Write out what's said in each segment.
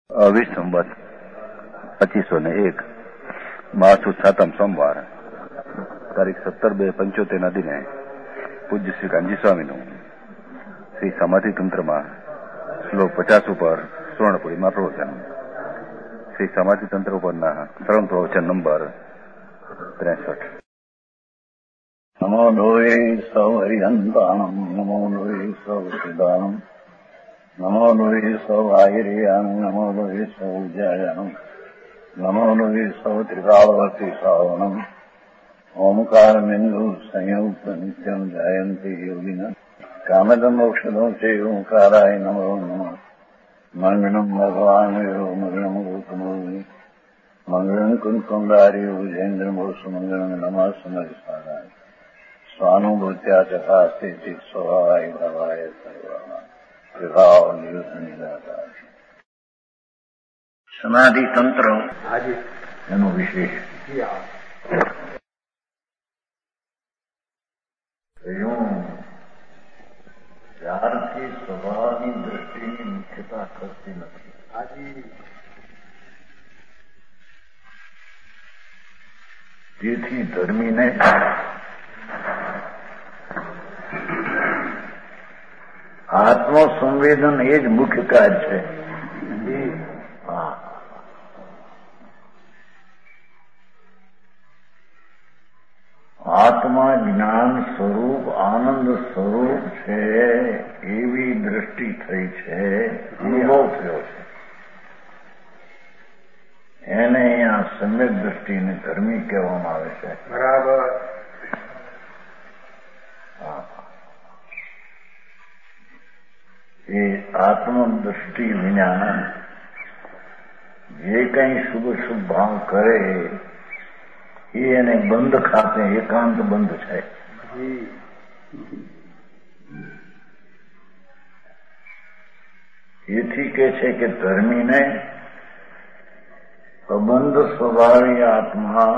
વિસંવત 2501 માસુદ સાતમ સોમવાર તારીખ 17/2/75 દિને પૂજ્ય શ્રી કાનજી સ્વામીનું શ્રી સમાધિ તંત્રમાં શ્લોક 50 ઉપર સુવર્ણપુરીમાં પ્રવચન. શ્રી સમાધિ તંત્ર ઉપરના સરળ પ્રવચન નંબર 63. નમો લોહે સૌ હરિહંતાણમ, નમો લોહે સૌ સિદ્ધાનમ, નમો લોહે સૌ આહિર્યાનમ, નમો લોહે સૌ ઉજાયાનમ, નમો લોહે સૌ ત્રિકાળવતી શ્રાવણમ, ઓમકાર બિંદુ સંયુક્ત નિત્યમ જાયંતિ યોગિન કામદમ મોક્ષદો છે ઓંકારાય નમો નમઃ. મંગળમ ભગવાન મંગળમ ગૌતમોની મંગળમ કુંકુંડાર્ય વિજેન્દ્રમોષ મંગળમ નમઃ સમરિસારાય સ્વાનુભૂત્યા ચકાસ્તે ચિત સ્વભાવાય ભવાય સર્વમાં વિભાવ નિયુદ્ધ નિરાકાર. સમાધિ તંત્ર એનું વિશેષ ત્યારથી સ્વભાવની દ્રષ્ટિની મુખ્યતા કરતી નથી. તેથી ધર્મીને આત્મસંવેદન એ જ મુખ્ય કાર્ય છે. આત્મા જ્ઞાન સ્વરૂપ આનંદ સ્વરૂપ છે એવી દ્રષ્ટિ થઈ છે, અનુભવ થયો છે. એને અહીંયા સમ્યક દ્રષ્ટિને ધર્મી કહેવામાં આવે છે. બરાબર. એ આત્મદ્રષ્ટિ વિના જે કંઈ શુભ શુભ ભાવ કરે એ એને બંધ ખાતે એકાંત બંધ છે. એથી કે છે કે ધર્મીને અબંધ સ્વભાવી આત્મા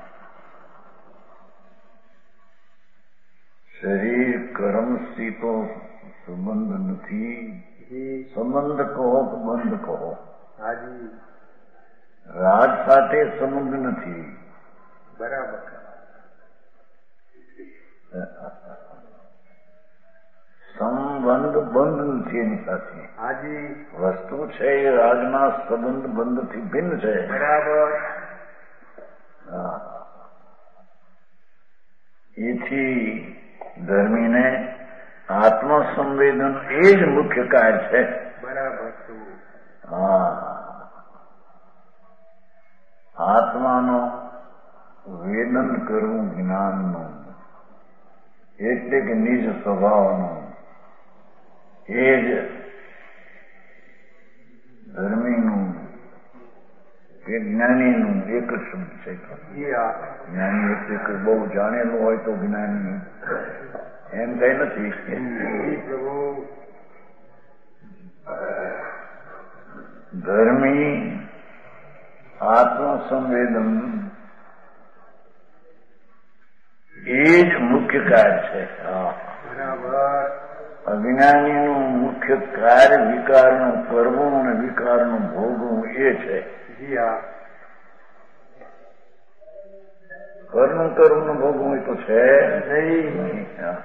શરીર કર્મથી તો સંબંધ નથી. સંબંધ કહો કે બંધ કહો, રાગ સાથે સંબંધ નથી. બરાબર. સંબંધ બંધ નથી એની સાથે. વસ્તુ છે એ રાજના સંબંધ બંધથી ભિન્ન છે. બરાબર. એથી ધર્મીને આત્મસંવેદન એ જ મુખ્ય કાર્ય છે. બરાબર. આત્માનો વેદન કરવું જ્ઞાનનું, એટલે કે નિજ સ્વભાવનું, એ જ ધર્મીનું કે જ્ઞાનીનું એક જ શબ્દ છે. જ્ઞાની એટલે કે બહુ જાણેલું હોય તો જ્ઞાની, એમ કઈ નથી. ધર્મી આત્મસંવેદન એ જ મુખ્ય કાર્ય છે. અજ્ઞાનીનું મુખ્ય કાર્ય વિકારનું કરવું અને વિકારનું ભોગવું એ છે. કરવું કરવું ભોગવું એ તો છે નહીં.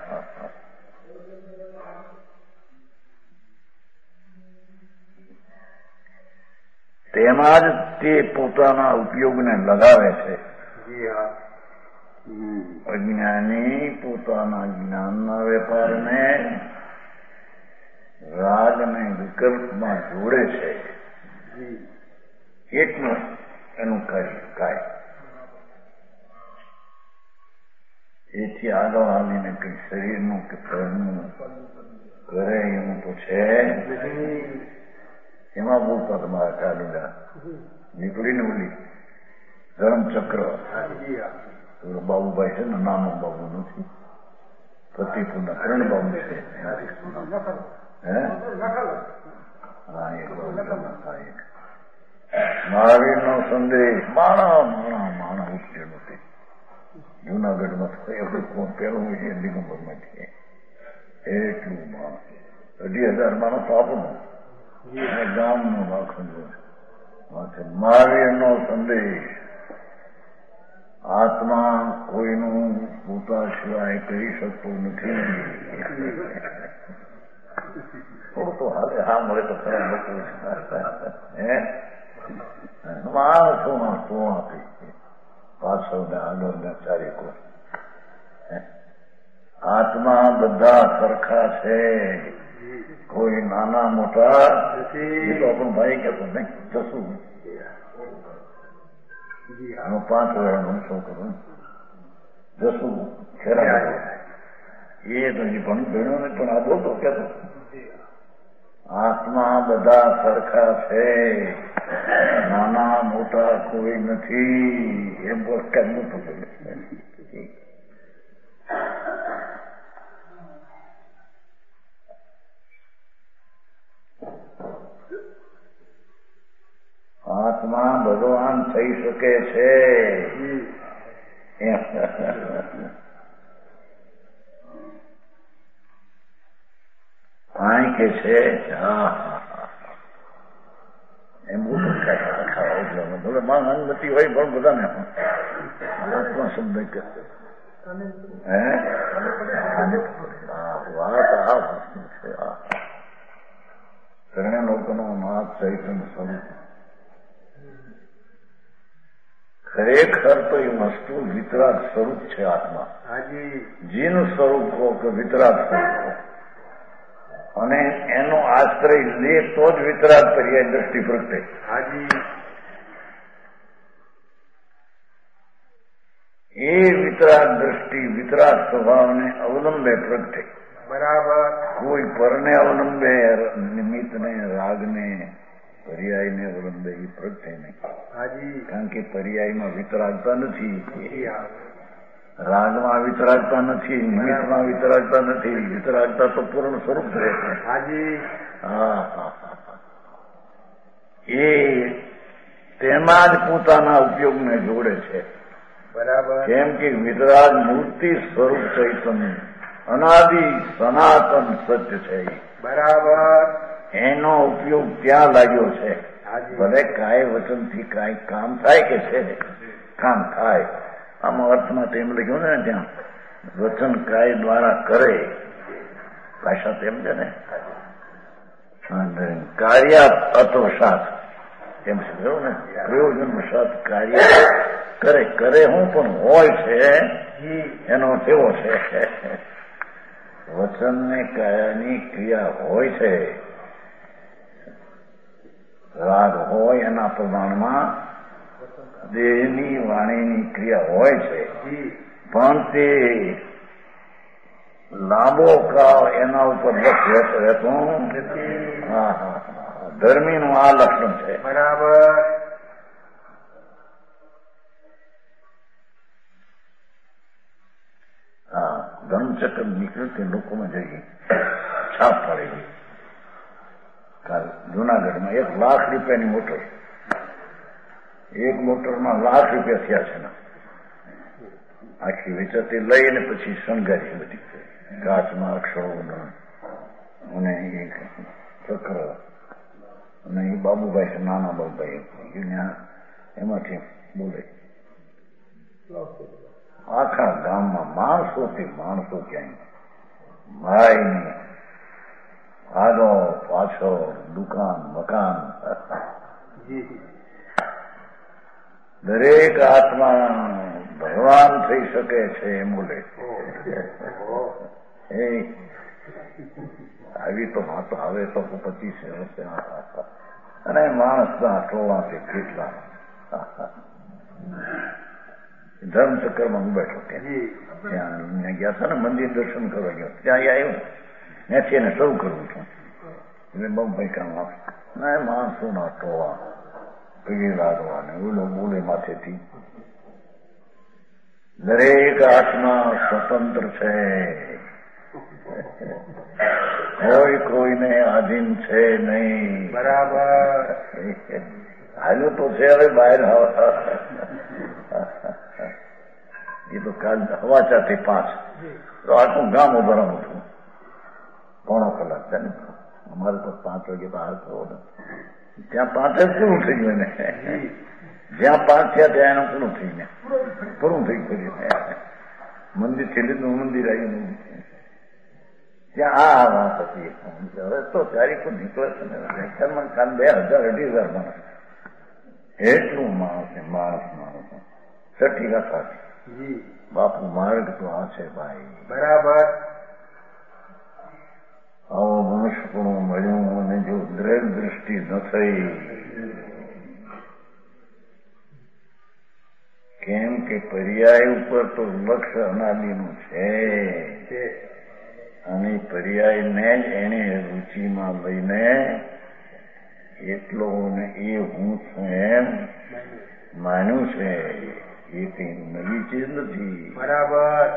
તેમાં જ તે પોતાના ઉપયોગને લગાવે છે. અજ્ઞાની પોતાના જ્ઞાનના વેપારને રાગને વિકલ્પમાં જોડે છે. એટલું એનું કાર્ય. એથી આગળ આવીને કઈ શરીરનું કે પ્રેમનું કરે એવું તો છે. એમાં બોલતા તમારા કાલીદા નીકળીને ઓલી ધર્મચક્ર બાબુભાઈ છે ને, નાનો બાબુ નથી, પ્રતિપુરના કરણ બાબુ છે. મહાવીર નો સંદેશ માણા ઉઠેલો છે. જુનાગઢમાં પેલું છે દિગંબરમાં છે. એટલું માણસ 2,000 માણસ આપણું ગામનું રાખવું. મહાવીરનો સંદેશ આત્મા કોઈનું પોતા સિવાય કરી શકતો નથી. થોડું તો હાલે હા મળે તો ખરા લોકો માણસોમાં શું આપી પાછળ ને આગળ ને ચારેકો આત્મા બધા સરખા છે, કોઈ નાના મોટા એ તો આપણું ભાઈ કહેતો નહીં જશું 5 વર્ષનું છોકરું જશું ખેરા એ તો પણ ભણ્યો ને પણ આ બોલતો કેતો આત્મા બધા સરખા છે, નાના મોટા કોઈ નથી એમ બોલ કેમનું તો આત્મા ભગવાન થઈ શકે છે. આય કે છે એમ મોટું ખાય ભલે માં અનુમતિ હોય પણ બધાને આત્મા શબ્દ કે વાત આ વસ્તુ છે. ત્રણે લોકોનો નાથ ચૈતન્ય સ્વરૂપ ખરેખર તો એ વસ્તુ વિતરાગ સ્વરૂપ છે. આત્મા જીનું સ્વરૂપ કહો કે વિતરાગ સ્વરૂપ કહો અને એનો આશ્રય લે તો જ વિતરાગ પર્યાય દ્રષ્ટિ પ્રગટે. એ વિતરાગ દ્રષ્ટિ વિતરાગ સ્વભાવને અવલંબે પ્રગટે. બરાબર. કોઈ પરને અવલંબે નિમિત્તને રાગને પર્યાયને અવલંબે એ પ્રગટે નહીં. કારણ કે પર્યાયમાં વિતરાગતા નથી, રાગમાં વિતરાગતા નથી, નિમિત્તમાં વિતરાગતા નથી. વિતરાગતા તો પૂર્ણ સ્વરૂપ રહે છે. એ તેમાં જ પોતાના ઉપયોગને જોડે છે. બરાબર. કેમ કે વિતરાગ મૂર્તિ સ્વરૂપ ચૈતન્ય અનાદિ સનાતન સત્ય છે. બરાબર. એનો ઉપયોગ ત્યાં લાગ્યો છે. ભલે કાય વચનથી કાંઈ કામ થાય કે છે કામ થાય. આમાં અર્થમાં તેમ લખ્યું ને ત્યાં વચન કાય દ્વારા કરે ભાષા તેમ છે ને કાર્ય અતોષાત એમ સમજાયું ને પ્રયોજન વસાત કાર્ય કરે કરે હું પણ હોય છે એનો એવો છે વચન ને કાયાની ક્રિયા હોય છે. રાગ હોય એના પ્રમાણમાં દેહની વાણીની ક્રિયા હોય છે પણ તે લાંબો કાળ એના ઉપર રહેતો ધર્મીનું આ લક્ષણ છે. બરાબર. હા ધર્મચક્ર નીકળ્યું તે લોકોમાં જઈ છાપ પડી ગઈ. જુનાગઢમાં 1 લાખ રૂપિયાની મોટર, એક મોટરમાં લાખ રૂપિયા થયા છે. આખી વેચાતી લઈને પછી શણગારી બધી કાચમાં અક્ષરો અને ચક્ર અને એ બાબુભાઈ છે નાના બાબુભાઈ એમાંથી બોલે આખા ગામમાં માણસોથી માણસો ક્યાંય ભાઈ નહીં આગળ પાછળ દુકાન મકાન દરેક આત્મા ભગવાન થઈ શકે છે એમ બોલે. આવી તો વાતો હવે તો 25 વર્ષે અને માણસના ટોળાથી કેટલા ધર્મચક્રમાં હું બેઠો ત્યાં ગયા હતા ને મંદિર દર્શન કરવા ગયો ત્યાં આવ્યો ત્યાંથી એને શરૂ કરવું છું એટલે બહુ ભાઈ કામ આપે ના માણસોના ટોળા પીડી લાગવા ને ઓલો બોલે માથેથી. દરેક આત્મા સ્વતંત્ર છે, કોઈ કોઈને આધીન છે નહીં. બરાબર. હાલ્યો તો છે હવે બહાર એ તો કાલ હવાચાથી 5 તો આખું ગામ ઉભરાનું છું. 1.5 કલાક છે ને અમારે તો 5 વાગે બહાર થવો ને ત્યાં 5 પૂરું થઈ ગયું ને જ્યાં 5 થયા ત્યાં એનું પૂરું થઈ ગયું મંદિર છેલ્લું મંદિર આવ્યું ત્યાં આ વાત હતી. હવે તો તારીખો નીકળે છે ને લેક્ચરમાં કાલ 2000-2,500 માણસ એટલું માણસ છઠ્ઠી કથા બાપુ માર્ગ તો આ છે ભાઈ. બરાબર. આવો મનુષ્યપણું મળ્યું અને જો દ્રષ્ટિ ન થઈ, કેમ કે પર્યાય ઉપર તો લક્ષ્ય અનાદિનું છે અને પર્યાયને જ એને રુચિમાં લઈને એટલો ને એ હું છું એમ માન્યું છે. એ કઈ નવી ચીજ નથી. બરાબર.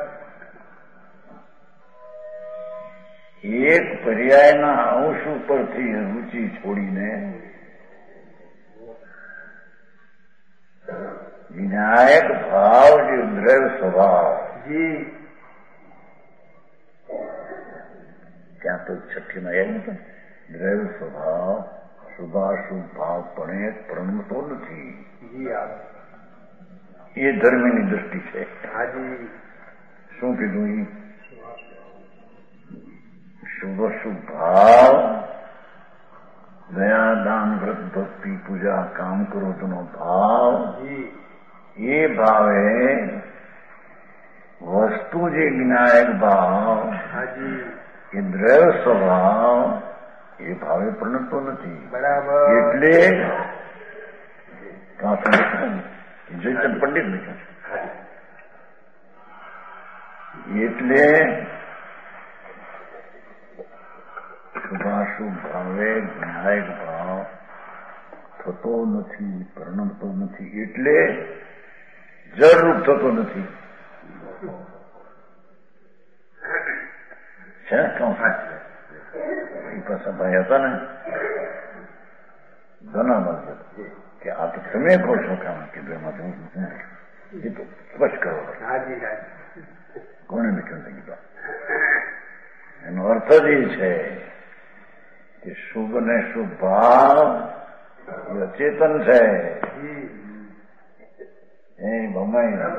એક પર્યાયના અંશ ઉપરથી રુચિ છોડીને વિનાયક ભાવ જે દ્રવ્ય સ્વભાવ ત્યાં તો છઠ્ઠીમાં એમ છે દ્રવ્ય સ્વભાવ શુભાશુભ ભાવ પણ પ્રણમતો નથી. એ ધર્મની દ્રષ્ટિ છે. શું કીધું? શુભ શુભ ભાવ દયા દાન વ્રત ભક્તિ પૂજા કામ ક્રોધનો ભાવ, એ ભાવે વસ્તુ જે વિનાયક ભાવ એ દ્રવ્ય સ્વભાવ એ ભાવે પ્રણતો નથી. બરાબર. એટલે જયચંદ પંડિત લખ્યું એટલે શુભાશુભ ભાવે વિનાયક ભાવ થતો નથી, પ્રણમતો નથી, એટલે જળરૂપ થતો નથી. છે પાછા ભાઈ હતા ને ઘણા કે આ તો તમે કહો છો કામ કીધું એમાં એ તો સ્પષ્ટ કરો. કોને લખ્યું કીધું? એનો અર્થ જ એ છે કે શુભ ને શુભ ભાવ એ અચેતન છે. એ ભમાઈ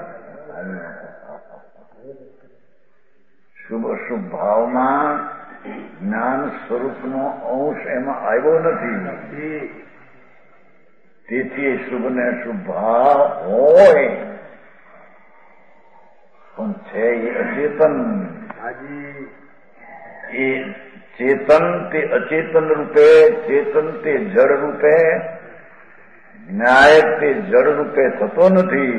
શુભ શુભ ભાવમાં જ્ઞાન સ્વરૂપનો અંશ એમાં આવ્યો નથી. તેથી શુભ ને શુભ ભાવ હોય પણ છે એ અચેતન. એ ચેતન તે અચેતન રૂપે, ચેતન તે જડ રૂપે, વિનાયક તે જડ રૂપે થતો નથી.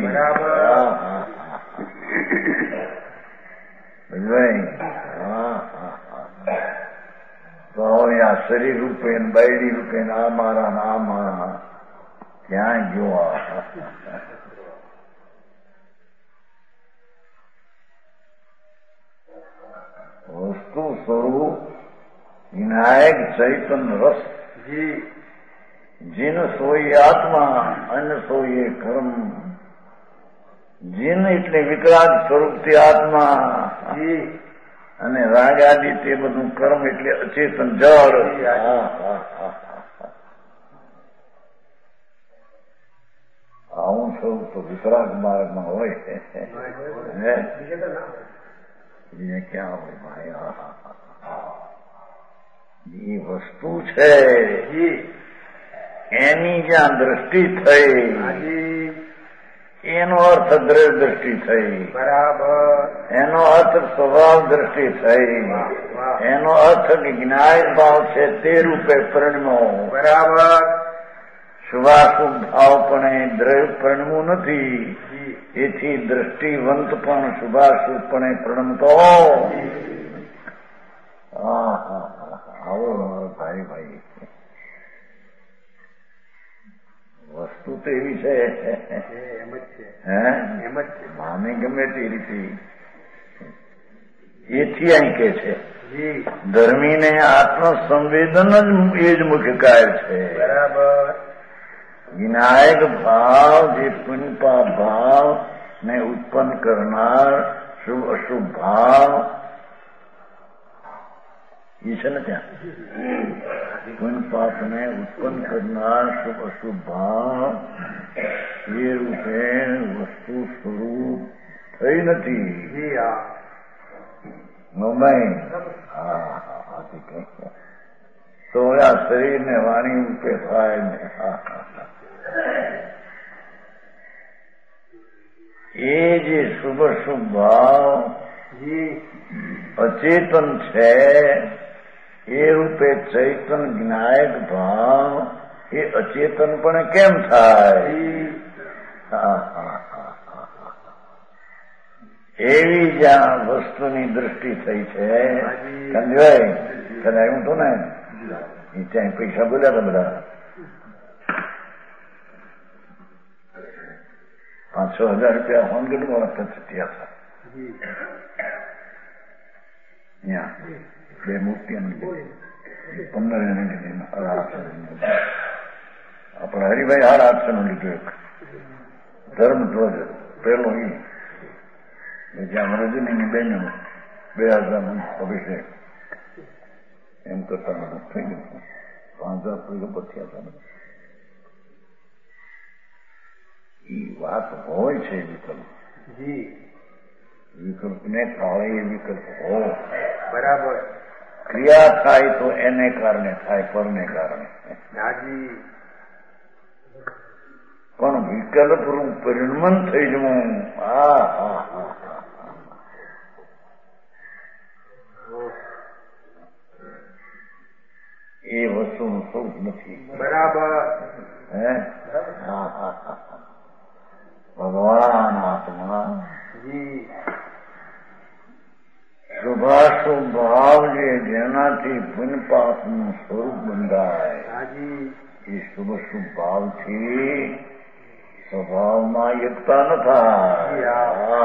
તો આ શરીર રૂપે બાયડી રૂપે આ મારા આ મારા ક્યાં ગયો? વસ્તુ સ્વરૂપ વિનાયક ચૈતન રસ જીન સોઈ આત્મા અન્ય સોઈ કર્મ. જીન એટલે વિકરાગ સ્વરૂપથી આત્મા અને રાગ આદિ તે બધું કર્મ એટલે અચેતન જળ. આવું સ્વરૂપ તો વિકરાગ માર્ગમાં હોય ક્યાં હોય ભાઈ? એ વસ્તુ છે એની જ્યાં દ્રષ્ટિ થઈ એનો અર્થ દ્રવ્ય દ્રષ્ટિ થઈ. બરાબર. એનો અર્થ સ્વભાવ દ્રષ્ટિ થઈ. એનો અર્થ જ્ઞાયક ભાવ છે તે રૂપે પરિણમો. બરાબર. શુભાશુભ ભાવ પણ દ્રવ્ય પરિણમું નથી. એથી દ્રષ્ટિવંત પણ શુભાશુભ પણ પ્રણમતો. આવો ભાઈ ભાઈ વસ્તુ તો એવી છે માને ગમે તે રીતે. એથી અહીં કે છે ધર્મીને આત્મસંવેદન જ એ જ મુખ્ય કાર્ય છે. બરાબર. વિનાયક ભાવ જે પુણ્યપાપ ભાવ ને ઉત્પન્ન કરનાર શુભ અશુભ ભાવ એ છે ને ત્યાં પુણ્ય પાપને ઉત્પન્ન કરનાર શુભ અશુભ ભાવ એ રૂપે વસ્તુ સ્વરૂપ થઈ નથી. તો આ શરીરને વાણી રૂપે થાય ને એ જે શુભ શુભ ભાવ અચેતન છે એ રૂપે ચૈતન જ્ઞાયક ભાવ એ અચેતન પણ કેમ થાય? એવી જ્યાં વસ્તુની દ્રષ્ટિ થઈ છે. સમજાય? આવ્યું હતું ને એ ત્યાં પૈસા બોલ્યા હતા બધા 5,000 રૂપિયા હોનગઢમાં છૂટ્યા હતા. ત્યાં 2 મૂર્તિઓને 15 લીધી. આપણા હરિભાઈ 850 નું લીધું. એક ધર્મ ધ્વજ પેલો જ્યાં રજનીની બેન 2000 અભિષેક એમ કરતા બધું થઈ ગયું. 5,000 પછી હતા. એ વાત હોય છે વિકલ્પ. વિકલ્પને કાળે એ વિકલ્પ હોય. બરાબર. ક્રિયા થાય તો એને કારણે થાય, પરને કારણે. પણ વિકલ્પ રૂપ પરિણમન થઈ જવું એ વસ્તુનું સ્વરૂપ નથી. બરાબર. ભગવાન આત્મા શુભાશુભ ભાવ છે જેનાથી પુણ્ય પાપનું સ્વરૂપ બંધાય એ શુભ શુભ ભાવથી સ્વભાવમાં એકતા ન થાય.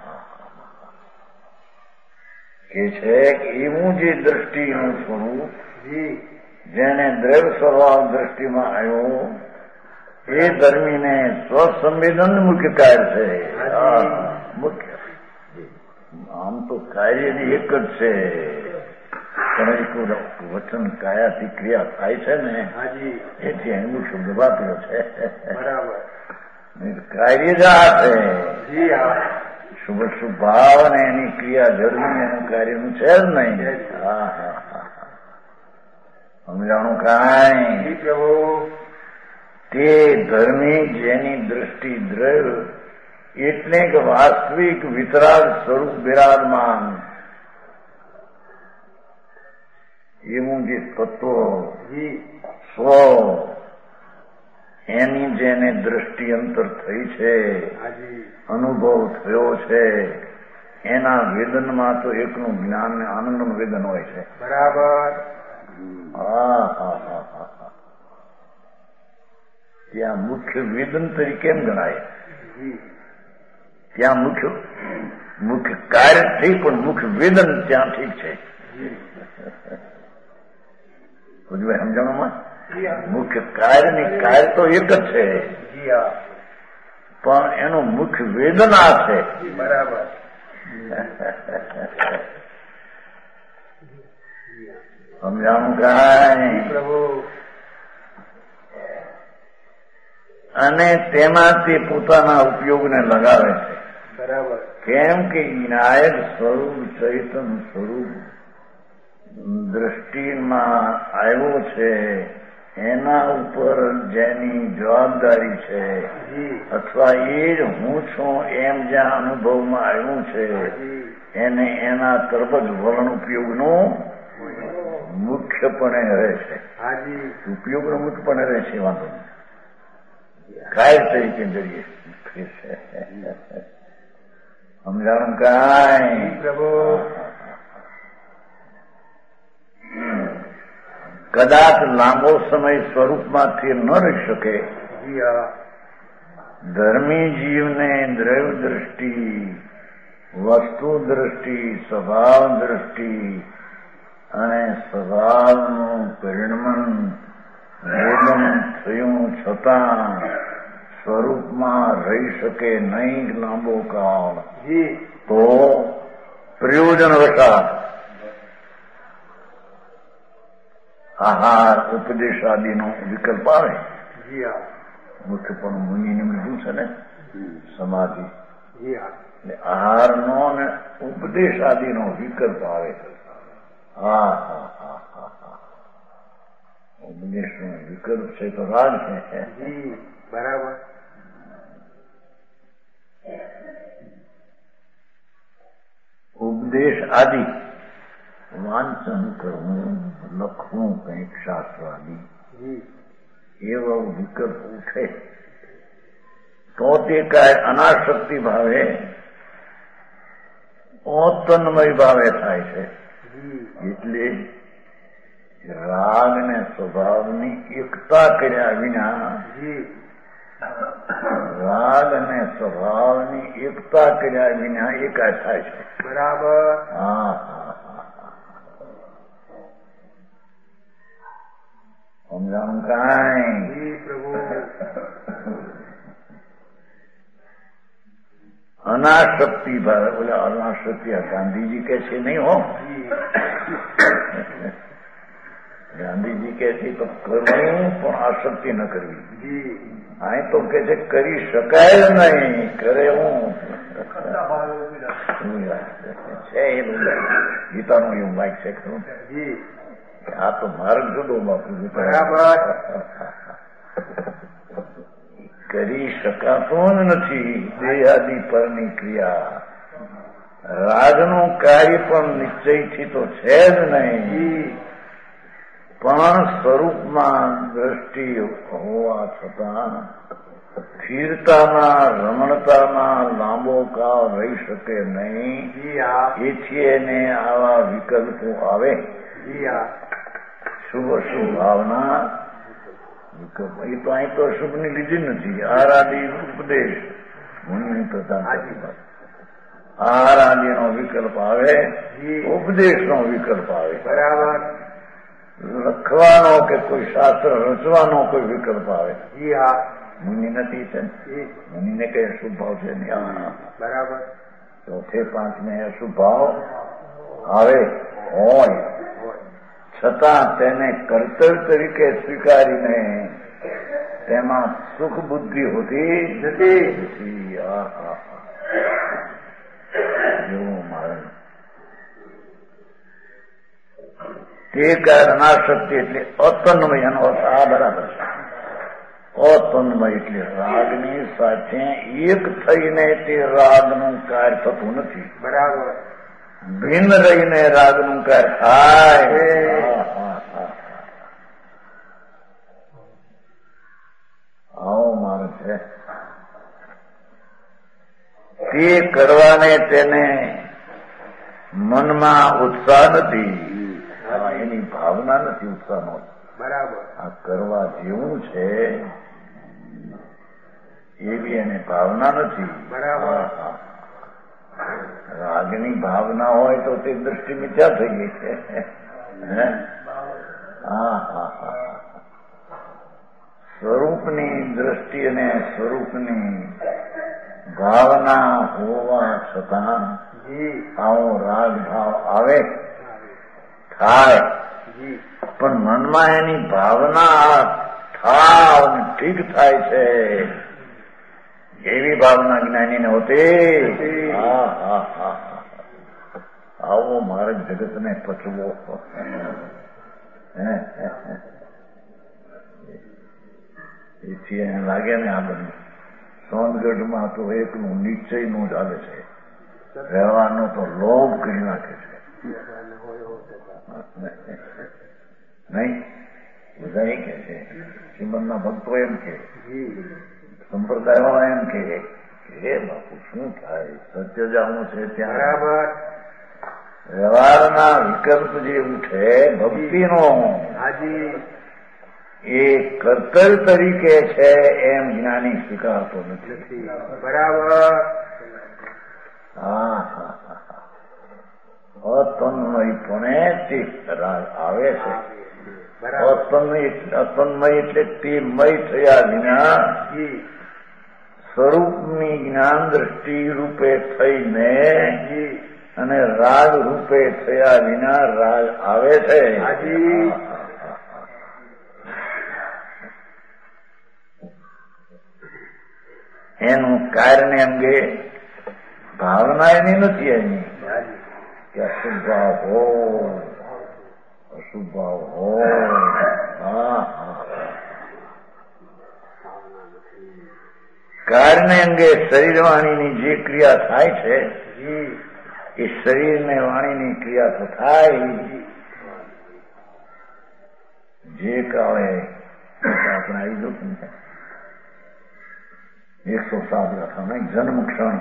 કે છે એવું જે દ્રષ્ટિનું સ્વરૂપ જેને દ્રવ્ય સ્વભાવ દ્રષ્ટિમાં આવ્યો એ ધર્મીને સ્વસંવેદન મુખ્ય કાર્ય છે. મુખ્ય આમ તો કાર્યની એક જ છે, પણ એક વચન કાયાથી ક્રિયા થાય છે ને એથી એનું શબ્દ વાપર્યો છે. કાર્ય જ આ છે. શુભ શુભ ભાવ અને એની ક્રિયા જળવી એનું કાર્યનું છે જ નહીં. સમજાણું કાંઈ? તે ધર્મી જેની દ્રષ્ટિ દ્રવ્ય એટલે કે વાસ્તવિક વિતરાગ સ્વરૂપ બિરાજમાન એવું જે તત્વ સ્વ એની જેને દ્રષ્ટિ અંતર થઈ છે, અનુભવ થયો છે, એના વેદનમાં તો એકનું જ્ઞાન ને આનંદનું વેદન હોય છે. બરાબર. ત્યાં મુખ્ય વેદન તરીકે કેમ ગણાય? ત્યાં મુખ્ય કાર્ય થઈ પણ મુખ્ય વેદન ત્યાં ઠીક છે. સમજાણું સમજણમાં મુખ્ય કાર્યની કાર્ય તો એક જ છે, પણ એનું મુખ્ય વેદના છે. બરાબર. સમજાણું કાંઈ? પ્રભુ. અને તેમાંથી પોતાના ઉપયોગને લગાવે છે. બરાબર. કેમ કે વિનાયક સ્વરૂપ ચૈતન સ્વરૂપ દ્રષ્ટિમાં આવ્યો છે એના ઉપર જેની જવાબદારી છે અથવા એ જ હું છું એમ જ્યાં અનુભવમાં આવ્યું છે એને એના તરફ જ વલણ ઉપયોગનું મુખ્યપણે રહે છે. ઉપયોગનો મુખ્યપણે રહે છે. વાંધો કાર્ય તરીકે જરીએ સમજાણું કાંઈ? પ્રભુ. કદાચ લાંબો સમય સ્વરૂપમાંથી ન રહી શકે. ધર્મી જીવને દ્રવ્ય દ્રષ્ટિ, વસ્તુ દ્રષ્ટિ, સ્વભાવ દ્રષ્ટિ અને સ્વભાવનું પરિણમન વેદન થયું છતાં સ્વરૂપમાં રહી શકે નહીં લાંબો કાળ. તો પ્રયોજન વસાત આહાર ઉપદેશ આદિનો વિકલ્પ આવે. જી હા. મુખ્ય પણ મુનિને લીધું છે ને સમાધિ. જી હા. એટલે આહારનો અને ઉપદેશ આદિનો વિકલ્પ આવે. હા હા હા હા હા. ઉપદેશનો વિકલ્પ છે તો રાગ છે. જી બરાબર. ઉપદેશ આદિ વાંચન કરવું, લખવું કંઈક શાસ્ત્ર આદિ એવો વિકલ્પ ઉઠે તો તે કાંઈ અનાશક્તિ ભાવે તન્મય ભાવે થાય છે. એટલે રાગ ને સ્વભાવની એકતા કર્યા વિના રાગ અને સ્વભાવની એકતા કર્યા વિના એકાદ થાય છે. બરાબર. હા હા હા. સમજાણું કાંઈ? પ્રભુ. અનાશક્તિ ભાવે. બોલે અનાશક્તિ ગાંધીજી કે છે નહીં હો. ગાંધીજી કે છે તો કરવું પણ આસક્તિ ન કરવી. અહીં તો કે છે કરી શકાય નહીં, કરે હું છે. એનું ગીતાનું એવું વાંક છે ખરું. આ તો માર્ગ જુદો બાપુ. બરાબર. કરી શકાતું જ નથી દેહાદિ પરની ક્રિયા. રાગનું કાર્ય પણ નિશ્ચયથી તો છે જ નહીં, પણ સ્વરૂપમાં દ્રષ્ટિ હોવા છતાં સ્થિરતાના રમણતાના લાંબો કાળ રહી શકે નહીં. એથી એને આવા વિકલ્પો આવે. શુભ અશુભ ભાવના વિકલ્પ. એ તો અહીં તો અશુભની લીધી નથી. આરાદી ઉપદેશ મુનિ પ્રધાન આરાદીનો વિકલ્પ આવે, ઉપદેશનો વિકલ્પ આવે. બરાબર. લખવાનો કે કોઈ શાસ્ત્ર રચવાનો કોઈ વિકલ્પ આવે. જી હા. મુનિ નથી છે. મુનિને કઈ અશુભ ભાવ છે નહીં. બરાબર. ચોથે પાંચમે અશુભ ભાવ આવે હોય છતાં તેને કર્તવ્ય તરીકે સ્વીકારીને તેમાં સુખ બુદ્ધિ હોતી નથી. તે કારણાશક્તિ એટલે અતન્મય. એનો અર્થ આ બરાબર છે. અતન્મય એટલે રાગની સાથે એક થઈને તે રાગનું કાર્ય થતું નથી. બરાબર. ભિન્ન રહીને રાગનું કાર્ય થાય. આવો માર્ગ છે. તે કરવાને તેને મનમાં ઉત્સાહ નથી. એની ભાવના નથી ઉત્સાહનો. બરાબર. આ કરવા જેવું છે એવી એને ભાવના નથી. બરાબર. રાગની ભાવના હોય તો તે દ્રષ્ટિ મિથ્યા થઈ ગઈ છે. સ્વરૂપની દ્રષ્ટિ અને સ્વરૂપની ભાવના હોવા છતાં આવો રાગ ભાવ આવે થાય, પણ મનમાં એની ભાવના થાવ ઠીક થાય છે એવી ભાવના જ્ઞાનીને હોતી. આવો માર્ગ જગતને પચવો. એથી એને લાગે ને આ બધું સોનગઢમાં તો એકલું નિશ્ચયનું ચાલે છે. રહેવાનો તો લોભ કરી નાખે છે. નહીં બધા કે છે. શ્રીમદના ભક્તો એમ કે, સંપ્રદાયમાં એમ કે હે બાપુ શું થાય, સત્ય જાણવું છે ત્યાં બરાબર. વ્યવહારના વિકલ્પ જે ઉઠે ભક્તિનો એ કર્તવ્ય તરીકે છે એમ જ્ઞાની સ્વીકારતો નથી. બરાબર. અતન્મયપણે તે રાગ આવે છે. અતન્મય એટલે તે મય થયા વિના સ્વરૂપની જ્ઞાન દ્રષ્ટિ રૂપે થઈને અને રાગ રૂપે થયા વિના રાગ આવે છે. એનું કાર્યને અંગે ભાવના એની નથી. એની કે અશુભ ભાવ હોય, અશુભ ભાવ હોય. કાર્યને અંગે શરીર વાણીની જે ક્રિયા થાય છે એ શરીરને વાણીની ક્રિયા તો થાય. જે કાળે આપણે આવી દો 107 ગાથામાં જન્મ ક્ષણ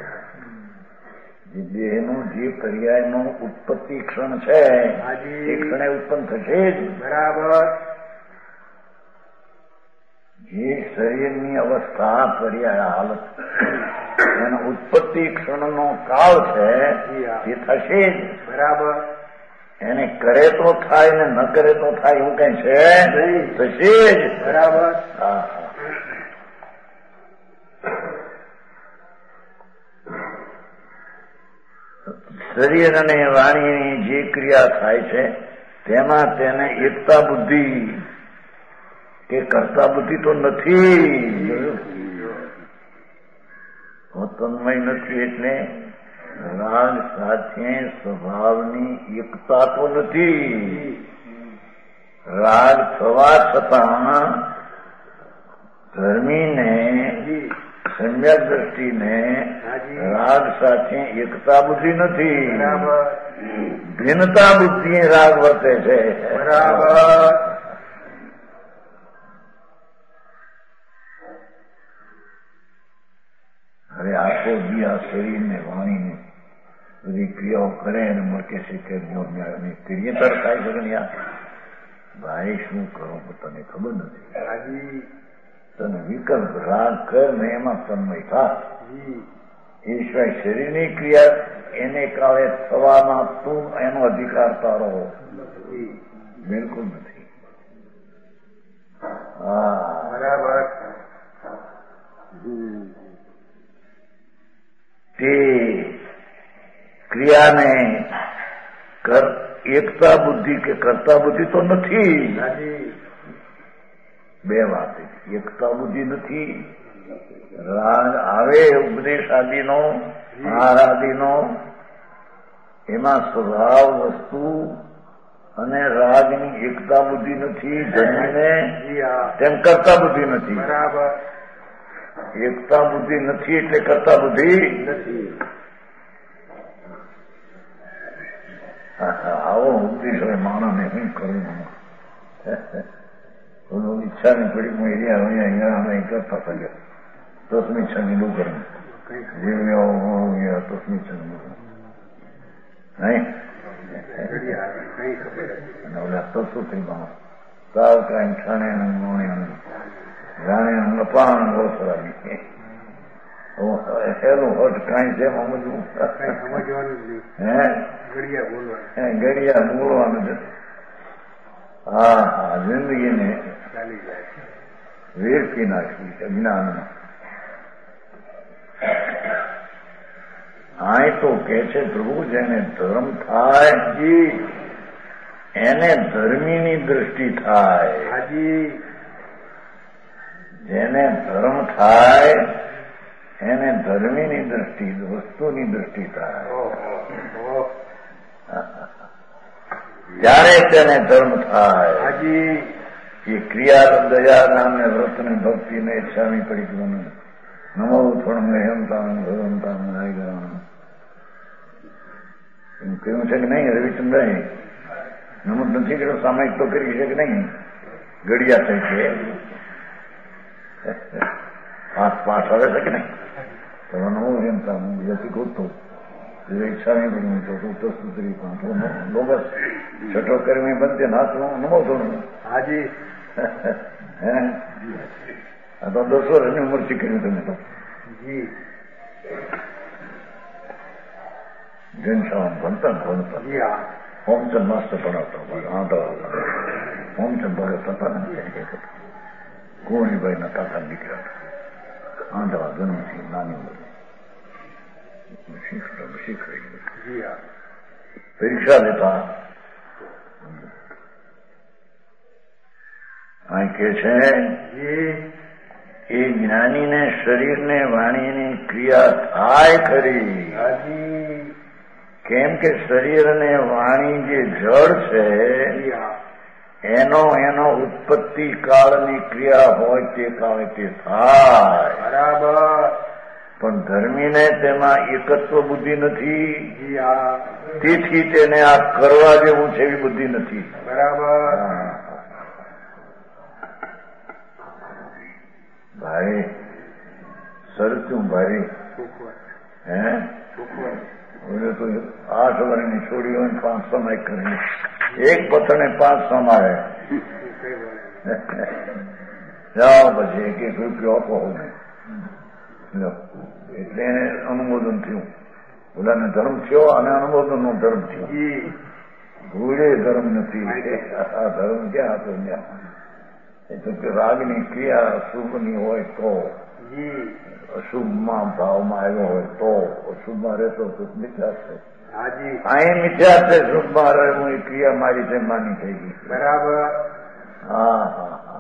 જે દેહનું જે પર્યાયનું ઉત્પત્તિ ક્ષણ છે એ ક્ષણે ઉત્પન્ન થશે જ. બરાબર. જે શરીરની અવસ્થા પર્યાય હાલત એનો ઉત્પત્તિ ક્ષણનો કાળ છે એ થશે જ. બરાબર. એને કરે તો થાય ને ન કરે તો થાય એવું કઈ છે થશે જ. બરાબર. શરીર અને વાણીની જે ક્રિયા થાય છે તેમાં તેને એકતા બુદ્ધિ કે કરતા બુદ્ધિ તો નથી. તન્મય નથી એટલે રાગ સાથે સ્વભાવની એકતા તો નથી. રાગ થવા છતાં ધર્મીને સમ્યક દ્રષ્ટિને રાગ સાથે એકતા બુદ્ધિ નથી. ભિન્નતા બુદ્ધિ રાગ વર્તે છે. બરાબર. હવે આખો દી આ શરીરને વાણીને બધી ક્રિયાઓ કરે અને મળકે શીખે કરીએ તર થાય શકે ને યાર ભાઈ શું કરો તને ખબર નથી. તને વિકલ્પ રાગ કર ને એમાં તન્મય થા. એ સિવાય શરીરની ક્રિયા એને કાળે થવામાં તું એનો અધિકાર તારો બિલકુલ નથી. બરાબર. તે ક્રિયાને એકતા બુદ્ધિ કે કરતા બુદ્ધિ તો નથી. બે વાત. એકતા બુદ્ધિ નથી. રાગ આવે ઉપદેશ આદિનો હાર આદિનો એમાં સ્વભાવ વસ્તુ અને રાગની એકતા બુદ્ધિ નથી. જન્મીને તેમ કરતા બુદ્ધિ નથી. બરાબર. એકતા બુદ્ધિ નથી એટલે કરતા બુદ્ધિ નથી. આવો ઉપદેશ હવે માણસને શું કરું ઈચ્છાની પડી હું અહીંયા કરતા થયા તસ્મી ઈચ્છાની બહુ કરું તસ્મી ઈચ્છાની બહુ કરું નહીં અને ઓલા તસુથી માણસ સાવ કાંઈ ઠાણે મોણે જાણે અપાણ ગોસરાની એનું હટ કાંઈ છે સમજવું ઘડિયા બોલવાનું છે. હા જિંદગીને વેરકી નાખી છે જ્ઞાનમાં. આ તો કે છે પ્રભુ જેને ધર્મ થાય એને ધર્મીની દ્રષ્ટિ થાય. જેને ધર્મ થાય એને ધર્મીની દ્રષ્ટિ વસ્તુની દ્રષ્ટિ થાય. ત્યારે તેને ધર્મ થાય. એ ક્રિયા દયા નામને વ્રતને ભક્તિને ઈચ્છાની પરિક્રમ નમો થોડું હેમતામ ભગવંતામ આવી ગયા એમ કહ્યું છે કે નહીં રવિચંદ્રભાઈ? નમત નથી કર્યો સામાયિક તો કરી છે કે નહીં? ઘડિયા થઈ છે પાસ આવે છે કે નહીં? તો નમો હેમતામ હું બીજાથી ગોતતો ઈચ્છા નહીં બન્યું તો ઉત્તરસ્તુત્રી પણ બોગસ છઠ્ઠો કર્મી બનતે નાચવું નમો થોડું. હાજી. આ તો 10 વર્ષની ઉંમરથી કર્યું તમે તો. ઘનશ્યામ ભણતા હોમચંદ માસ્ટર ભણાવતા હોમચંદ ભગત હતા ને કોણીભાઈ ના કાકા નીકળ્યા હતા આંધવા જન્મથી નાની ઉંમર પરીક્ષા લેતા અહીં કે છે એ જ્ઞાનીને શરીરને વાણીની ક્રિયા થાય ખરી. કેમ કે શરીર અને વાણી જે જળ છે એનો ઉત્પત્તિ કાળની ક્રિયા હોય તે કાળે તે થાય. બરાબર. પણ ધર્મીને તેમાં એકત્વ બુદ્ધિ નથી, તેથી તેને આ કરવા જેવું છે એવી બુદ્ધિ નથી. બરાબર. ભાઈ સરતું ભાઈ હે બોલે તો 8 વર્ષની છોડી હોય 500 માં કરી એક પથણે 500 મારે જાઓ પછી એક રૂપિયો આપો ને એટલે એને અનુમોદન થયું. ઓલાને ધર્મ થયો અને અનુમોદન નો ધર્મ થયો. ભૂલે ધર્મ નથી. આ ધર્મ ક્યાં હતો ત્યાં? એટલે કે રાગની ક્રિયા અશુભની હોય તો, અશુભમાં ભાવમાં આવ્યો હોય તો, અશુભમાં રહેતો તો મિથ્યા છે. અહીં મિથ્યા છે, શુભમાં રહેવું એ ક્રિયા મારી છે માની થઈ ગઈ. બરાબર. હા હા હા.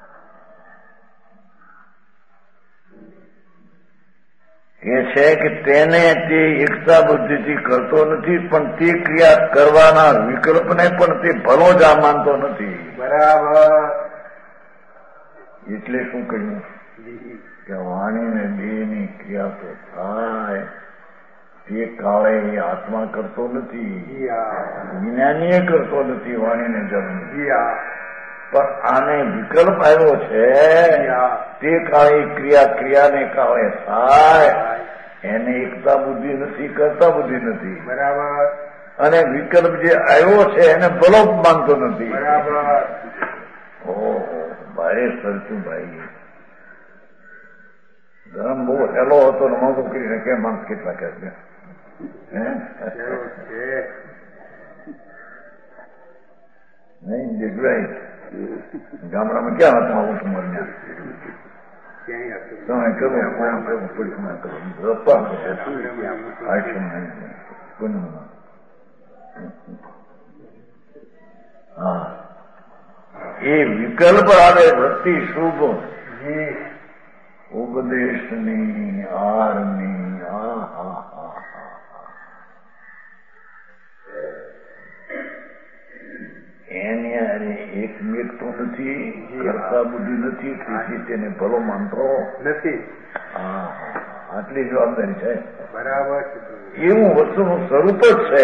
એ છે કે તેને તે એકતા બુદ્ધિથી કરતો નથી, પણ તે ક્રિયા કરવાના વિકલ્પને પણ તે ભલો જ આ માનતો નથી. બરાબર. એટલે શું કહ્યું કે વાણીને દેહની ક્રિયા તો થાય તે કાળે એ આત્મા કરતો નથી, જ્ઞાનીએ કરતો નથી વાણીને જન્મ. પણ આને વિકલ્પ આવ્યો છે તે કાળે ક્રિયાને કાળે થાય. એને એકતા બુદ્ધિ નથી, કરતા બુદ્ધિ નથી. બરાબર. અને વિકલ્પ જે આવ્યો છે એને ભલો માનતો નથી. બરાબર. ઓહો ભાઈ સરતું ભાઈ ધર્મ બહુ હેલો હતો ને મોટો કરીને કેમ માણસ કેટલા કે છે નહીં જગ્યાએ ગામડામાં ક્યાં હતા આવું તમારે તમે કરો કોણ કરવું પડશે રપ્પા હા એ વિકલ્પ આવે વૃત્તિ શુભ ઉપદેશની આરની એની આરે એકમેક તો નથી, કરતા બુદ્ધિ નથી, તેથી તેને ભલો માનતો નથી. હા આટલી જવાબદારી છે. બરાબર. એવું વસ્તુનું સ્વરૂપ જ છે.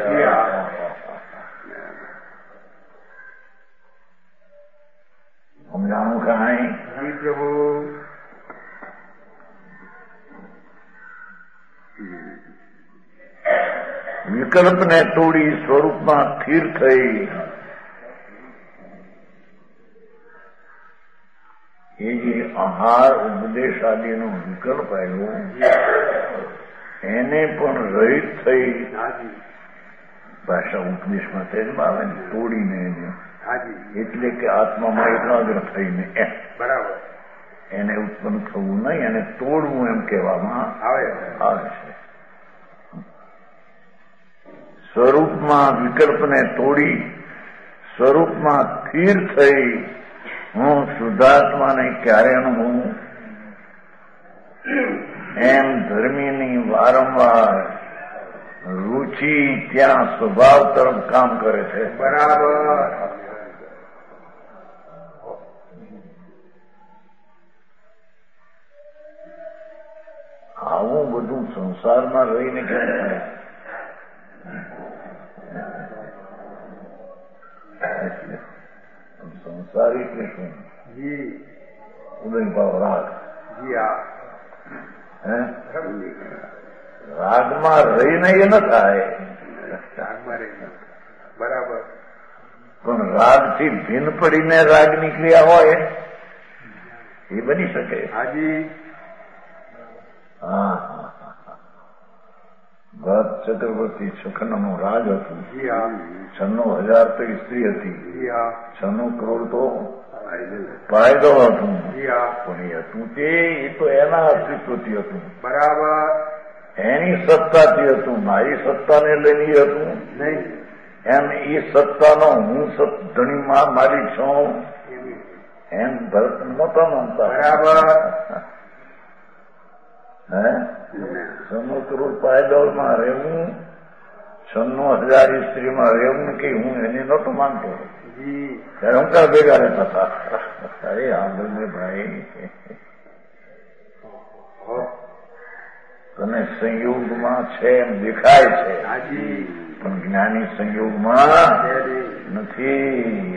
સમજાણું કાંઈ? પ્રભુ વિકલ્પને તોડી સ્વરૂપમાં સ્થિર થઈ એ જે આહાર ઉપદેશ આદિનો વિકલ્પ આવ્યો એને પણ રહિત થઈ ભાષા ઉપદેશમાં તેજમાં આવે ને તોડીને એટલે કે આત્મામાં એકાગ્ર થઈને બરાબર એને ઉત્પન્ન થવું નહીં, એને તોડવું એમ કહેવામાં આવે છે. સ્વરૂપમાં વિકલ્પને તોડી સ્વરૂપમાં સ્થિર થઈ હું શુદ્ધાત્માને ક્યારે અનુભવું એમ ધર્મીની વારંવાર રુચિ ત્યાં સ્વભાવ તરફ કામ કરે છે. બરાબર. આવું બધું સંસારમાં રહીને કેમ થાય? સંસાર એટલે શું? ઉદયભાવ રાગ. રાગમાં રહીને એ ન થાય. બરાબર. પણ રાગથી ભિન્ન પડીને રાગની ક્રિયા હોય એ બની શકે. હાજી. હા ભરત ચક્રવર્તી છખનનું રાજ હતું. 96,000 તો સ્ત્રી હતી, 96 કરોડ તો ફાયદો હતું. પણ એ હતું તે એ તો એના અસ્તિત્વથી હતું. બરાબર. એની સત્તાથી હતું, મારી સત્તાને લઈને હતું નહીં. એમ એ સત્તાનો હું ધણી માલિક છું એમ ભરત નહોતા માનતા. બરાબર. હે સમુદ્ર પાયદોળમાં રહેવું, 96,000 સ્ત્રીમાં રહેવું કે હું એને નહોતો માનતો. ત્યારે અંકાર ભેગા રહેતા હતા. અરે આગળ ને ભાઈ, તને સંયોગમાં છે એમ દેખાય છે, પણ જ્ઞાની સંયોગમાં નથી.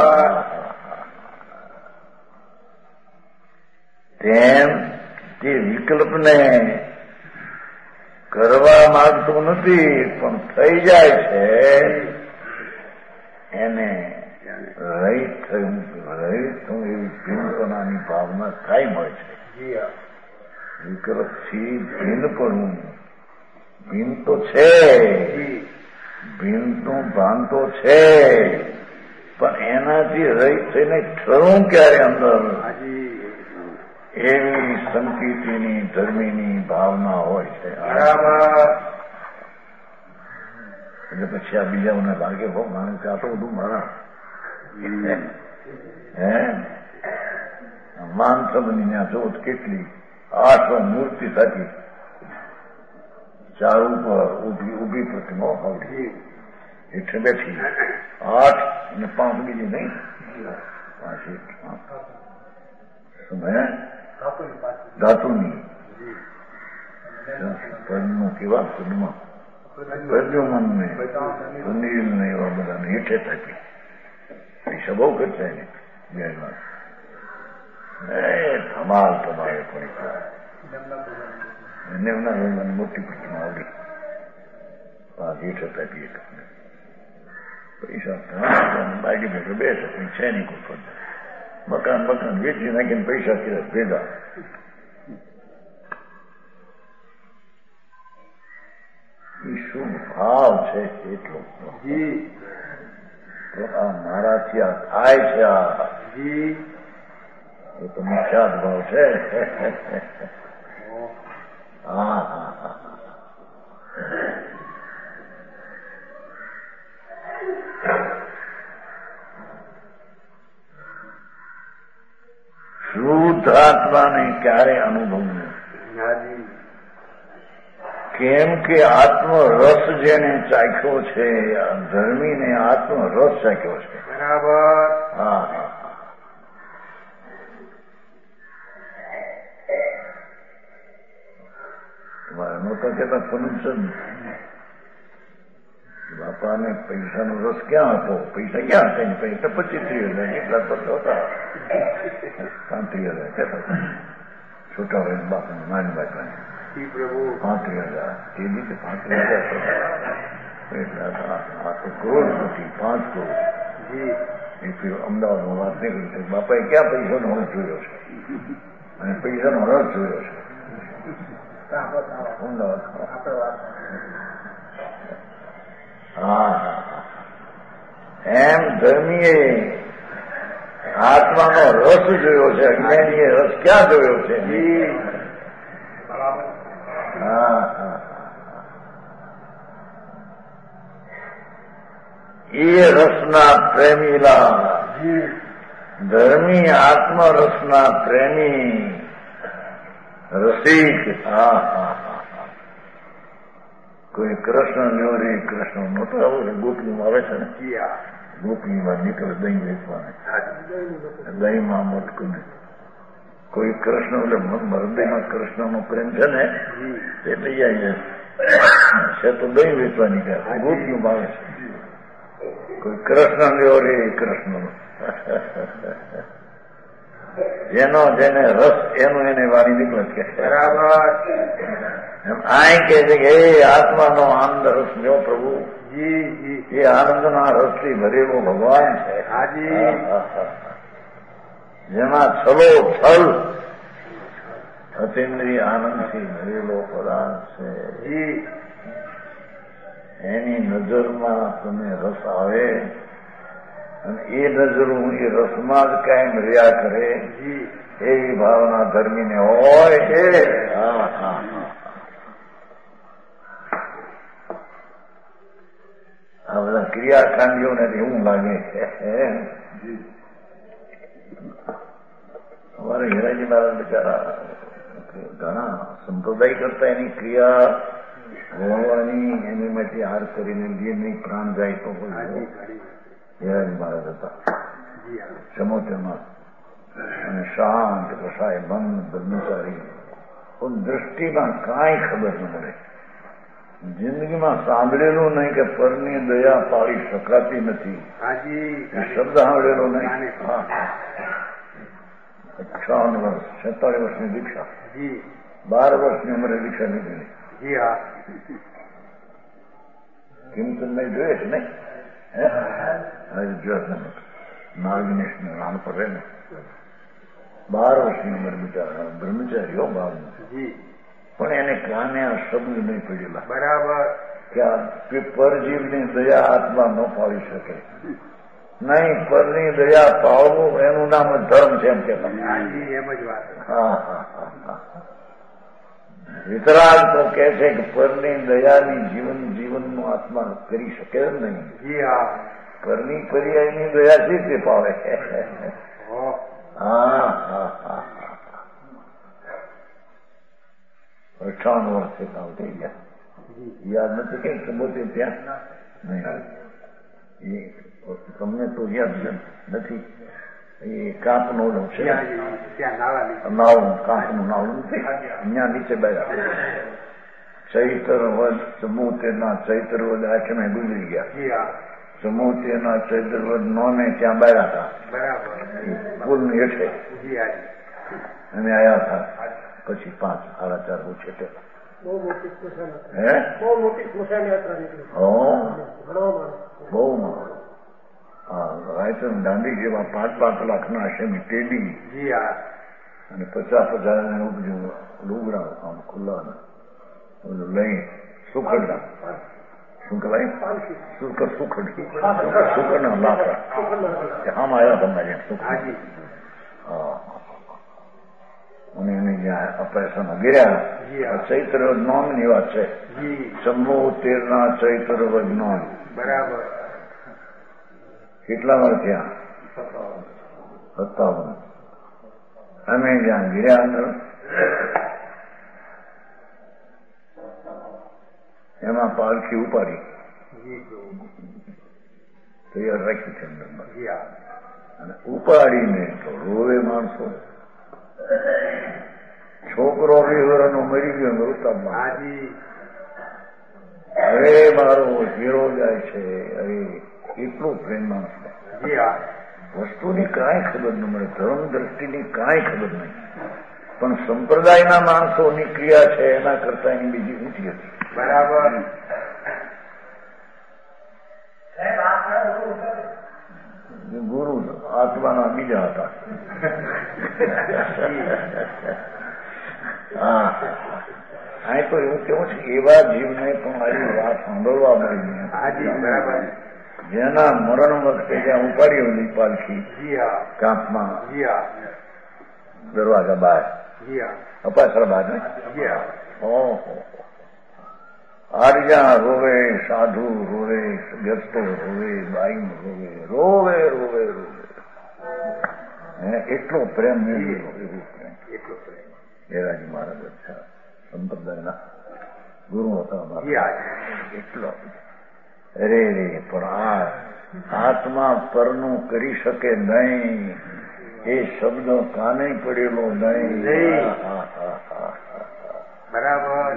તેમ તે વિકલ્પને કરવા માંગતો નથી, પણ થઈ જાય છે એને રહિત થયું એવી ભીનપણાની ભાવના કાયમ હોય છે. વિકલ્પથી ભીનપણું, ભીન તો છે, ભીનનું ભાન તો છે, પણ એનાથી રહિત થઈને ઠરવું ક્યારે અંદર, એવી સંકિતની ધર્મીની ભાવના હોય છે. એટલે પછી આ બીજાઓને લાગે હો માણસ આ તો બધું મારા હે માન શબ્દની ત્યાં જોત કેટલી 8 મૂર્તિ થતી, ચાર ઉપર ઉભી પ્રતિમા હોવી, હેઠે બેઠી 8 અને 5 બીજી નહીં, 5 ધાતુની પદનું કેવા પદમાં પ્રદ્યુમનને સુનીલને એવા બધાને હેઠે થતી. પૈસા બહુ ખર્ચા એને ગેરમાં ધમાલ તમારે પડી એને એમના મને મોટી પ્રતિમા આવડી હેઠે થતી. પૈસા બાકી ભેગા બેસે છે નહીં કોઈ ફરજ. મકાન વેચી નાખીને પૈસા કર્યા ભેગા. એ શું ભાવ છે એટલો આ મારાથી આ થાય છે, આ એ તો મુખ્યાત ભાવ છે. હા હા હા શુદ્ધ આત્માને ક્યારે અનુભવવું? કેમ કે આત્મરસ જેને ચાખ્યો છે, ધર્મીને આત્મરસ ચાખ્યો છે. બરાબર. હા હા તમારે નહોતા કહેતા ફનુચંદ બાપાને પૈસાનો રસ ક્યાં હતો? પૈસા ક્યાં હતા? પૈસા 25-30 એટલા તો હતા. 35,000 કહેતા છોટા હોય બાપાને નાની બાપાને 35,000 તે રીતે 35,000 એટલા આ તો કરોડપતિ 5 કરોડ. એક અમદાવાદમાં વાત નીકળી છે, બાપાએ ક્યાં પૈસાનો રસ જોયો છે અને પૈસાનો રસ જોયો છે. હા એમ ધર્મીએ આત્માનો રસ જોયો છે, અજ્ઞાનીએ રસ ક્યાં જોયો છે? હા એ રસના પ્રેમીલા ધર્મી આત્મરસના પ્રેમી રસિક. હા હા કોઈ કૃષ્ણ લ્યો કૃષ્ણ નહોતો આવું ગોપીમાં આવે છે ને, ગોપીમાં નીકળે દહીં વેચવાને, દહીંમાં મોટકું કોઈ કૃષ્ણ એટલે હૃદયમાં કૃષ્ણનો પ્રેમ છે ને તે લઈ આવી છે તો દહીં વેચવા નીકળે ગોપીમાં આવે છે. કોઈ કૃષ્ણ લ્યો કૃષ્ણ જેનો જેને રસ એનું એને વાણી નીકળે છે. બરાબર. એમ આ કહે છે કે એ આત્માનો આનંદ રસ લ્યો પ્રભુ, એ આનંદના રસથી ભરેલો ભગવાન છે. જેમાં છલો છલ અતિન્દ્રિય આનંદથી ભરેલો પદાર્થ છે. એની નજરમાં તમે રસ આવે અને એ નજરું એ રસમાં જ કાયમ રહ્યા કરે એવી ભાવના ધર્મીને હોય. આ બધા ક્રિયાકાંડીઓને એવું લાગે અમારે હીરાજી મહારાજ બિચારા ઘણા સંપ્રદાય કરતા એની ક્રિયા હોવાની એની માટે હાર કરીને નહીં પ્રાણ જાય તો હીરાજી મહારાજ હતા 74માં અને શાંત કસાય બંધ બ્રહ્મચારી પણ દ્રષ્ટિમાં કાંઈ ખબર ન મળે. જિંદગીમાં સાંભળેલું નહીં કે પરની દયા પાળી શકાતી નથી શબ્દ સાંભળેલો નહીં. 58 વર્ષ 46 વર્ષની દીક્ષા 12 વર્ષની ઉંમરે દીક્ષા લીધેલી. કિંમત નહીં જોઈએ છે નહીં નાગનેશ ને નામ પર રહે ને 12 વર્ષની ઉંમર બિચારા બ્રહ્મચારીઓ ભાવ પણ એને કાને આ શબ્દ નહીં પડેલા બરાબર કે પરજીવની દયા આત્મા ન પાડી શકે નહીં. પરની દયા પાળવું એનું નામ ધર્મ છે એમ કે એમ જ વાત. વિતરાગ તો કે છે કે પરની દયાની જીવનનો આત્મા કરી શકે જ નહીં. પરની પર્યાયની દયા છે તે પાવે. 58 વર્ષે કામ થઈ ગયા. યાદ નથી કઈ ખબર ત્યાં નહીં. તમને તો યાદ નથી. એ કાંપનો છે નાવડું કાંપનું નાવડું નથી અહીંયા નીચે બેઠા. ચૈતર વધ 74 ચૈતર વધ 8 ગુજરી ગયા. 74 ચૈતર વધ 9 ત્યાં બેઠા હતા પુલની હેઠે અમે આવ્યા હતા. પછી 5 સાડા 4 પૂછે તે બહુ રાયચંદ દાંડી જેવા 5 લાખના આશયની ટેડી અને 50,000 ઉપજું લુગડા આમ ખુલ્લા બધું લઈ સુખડના શું કહેવાય સુખડના લાકડા આમ આવ્યા તમારે સુખડ. અને એને જ્યાં ઓપરેશન ગીર્યા ચૈત્ર નોમની વાત છે. 74 ચૈત્ર વજ્ઞાન બરાબર. કેટલા વાર થયા? 57. અમે જ્યાં ગીર્યા અંદર એમાં પાલખી ઉપાડી તૈયાર રાખી છે અંદર અને ઉપાડીને તો રોવે માણસો. છોકરો વિવરનો મરી ગયો મૃતમાં. હવે મારો હીરો જાય છે. હવે એટલું પ્રેમ માણસ વસ્તુની કાંઈ ખબર ન મળે. ધર્મ દ્રષ્ટિની કાંઈ ખબર નહીં. પણ સંપ્રદાયના માણસોની ક્રિયા છે એના કરતા એની બીજી ઊંચી હતી. બરાબર. ગુરુ આત્માના બીજા હતા. અહીં તો એવું કેવું છે એવા જીવને પણ મારી વાત સાંભળવા મળી. જેના મરણ વખતે જ્યાં ઉપાડી હતી પાલખી કાંપમાં દરવાજા બહાર અપાસર બહાર ને ઓહો આર્યા રોવે, સાધુ રોવે, વ્યસ્તો રોવે, બાઈ રોવે રોવે રોવે. એટલો પ્રેમ એવું પ્રેમ. હીરાજી મહારાજ અચ્છા સંપ્રદાયના ગુરુ હતા. એટલો અરે રે પણ આત્મા પરનું કરી શકે નહીં. એ શબ્દ કાને પડેલો નહીં. બરાબર.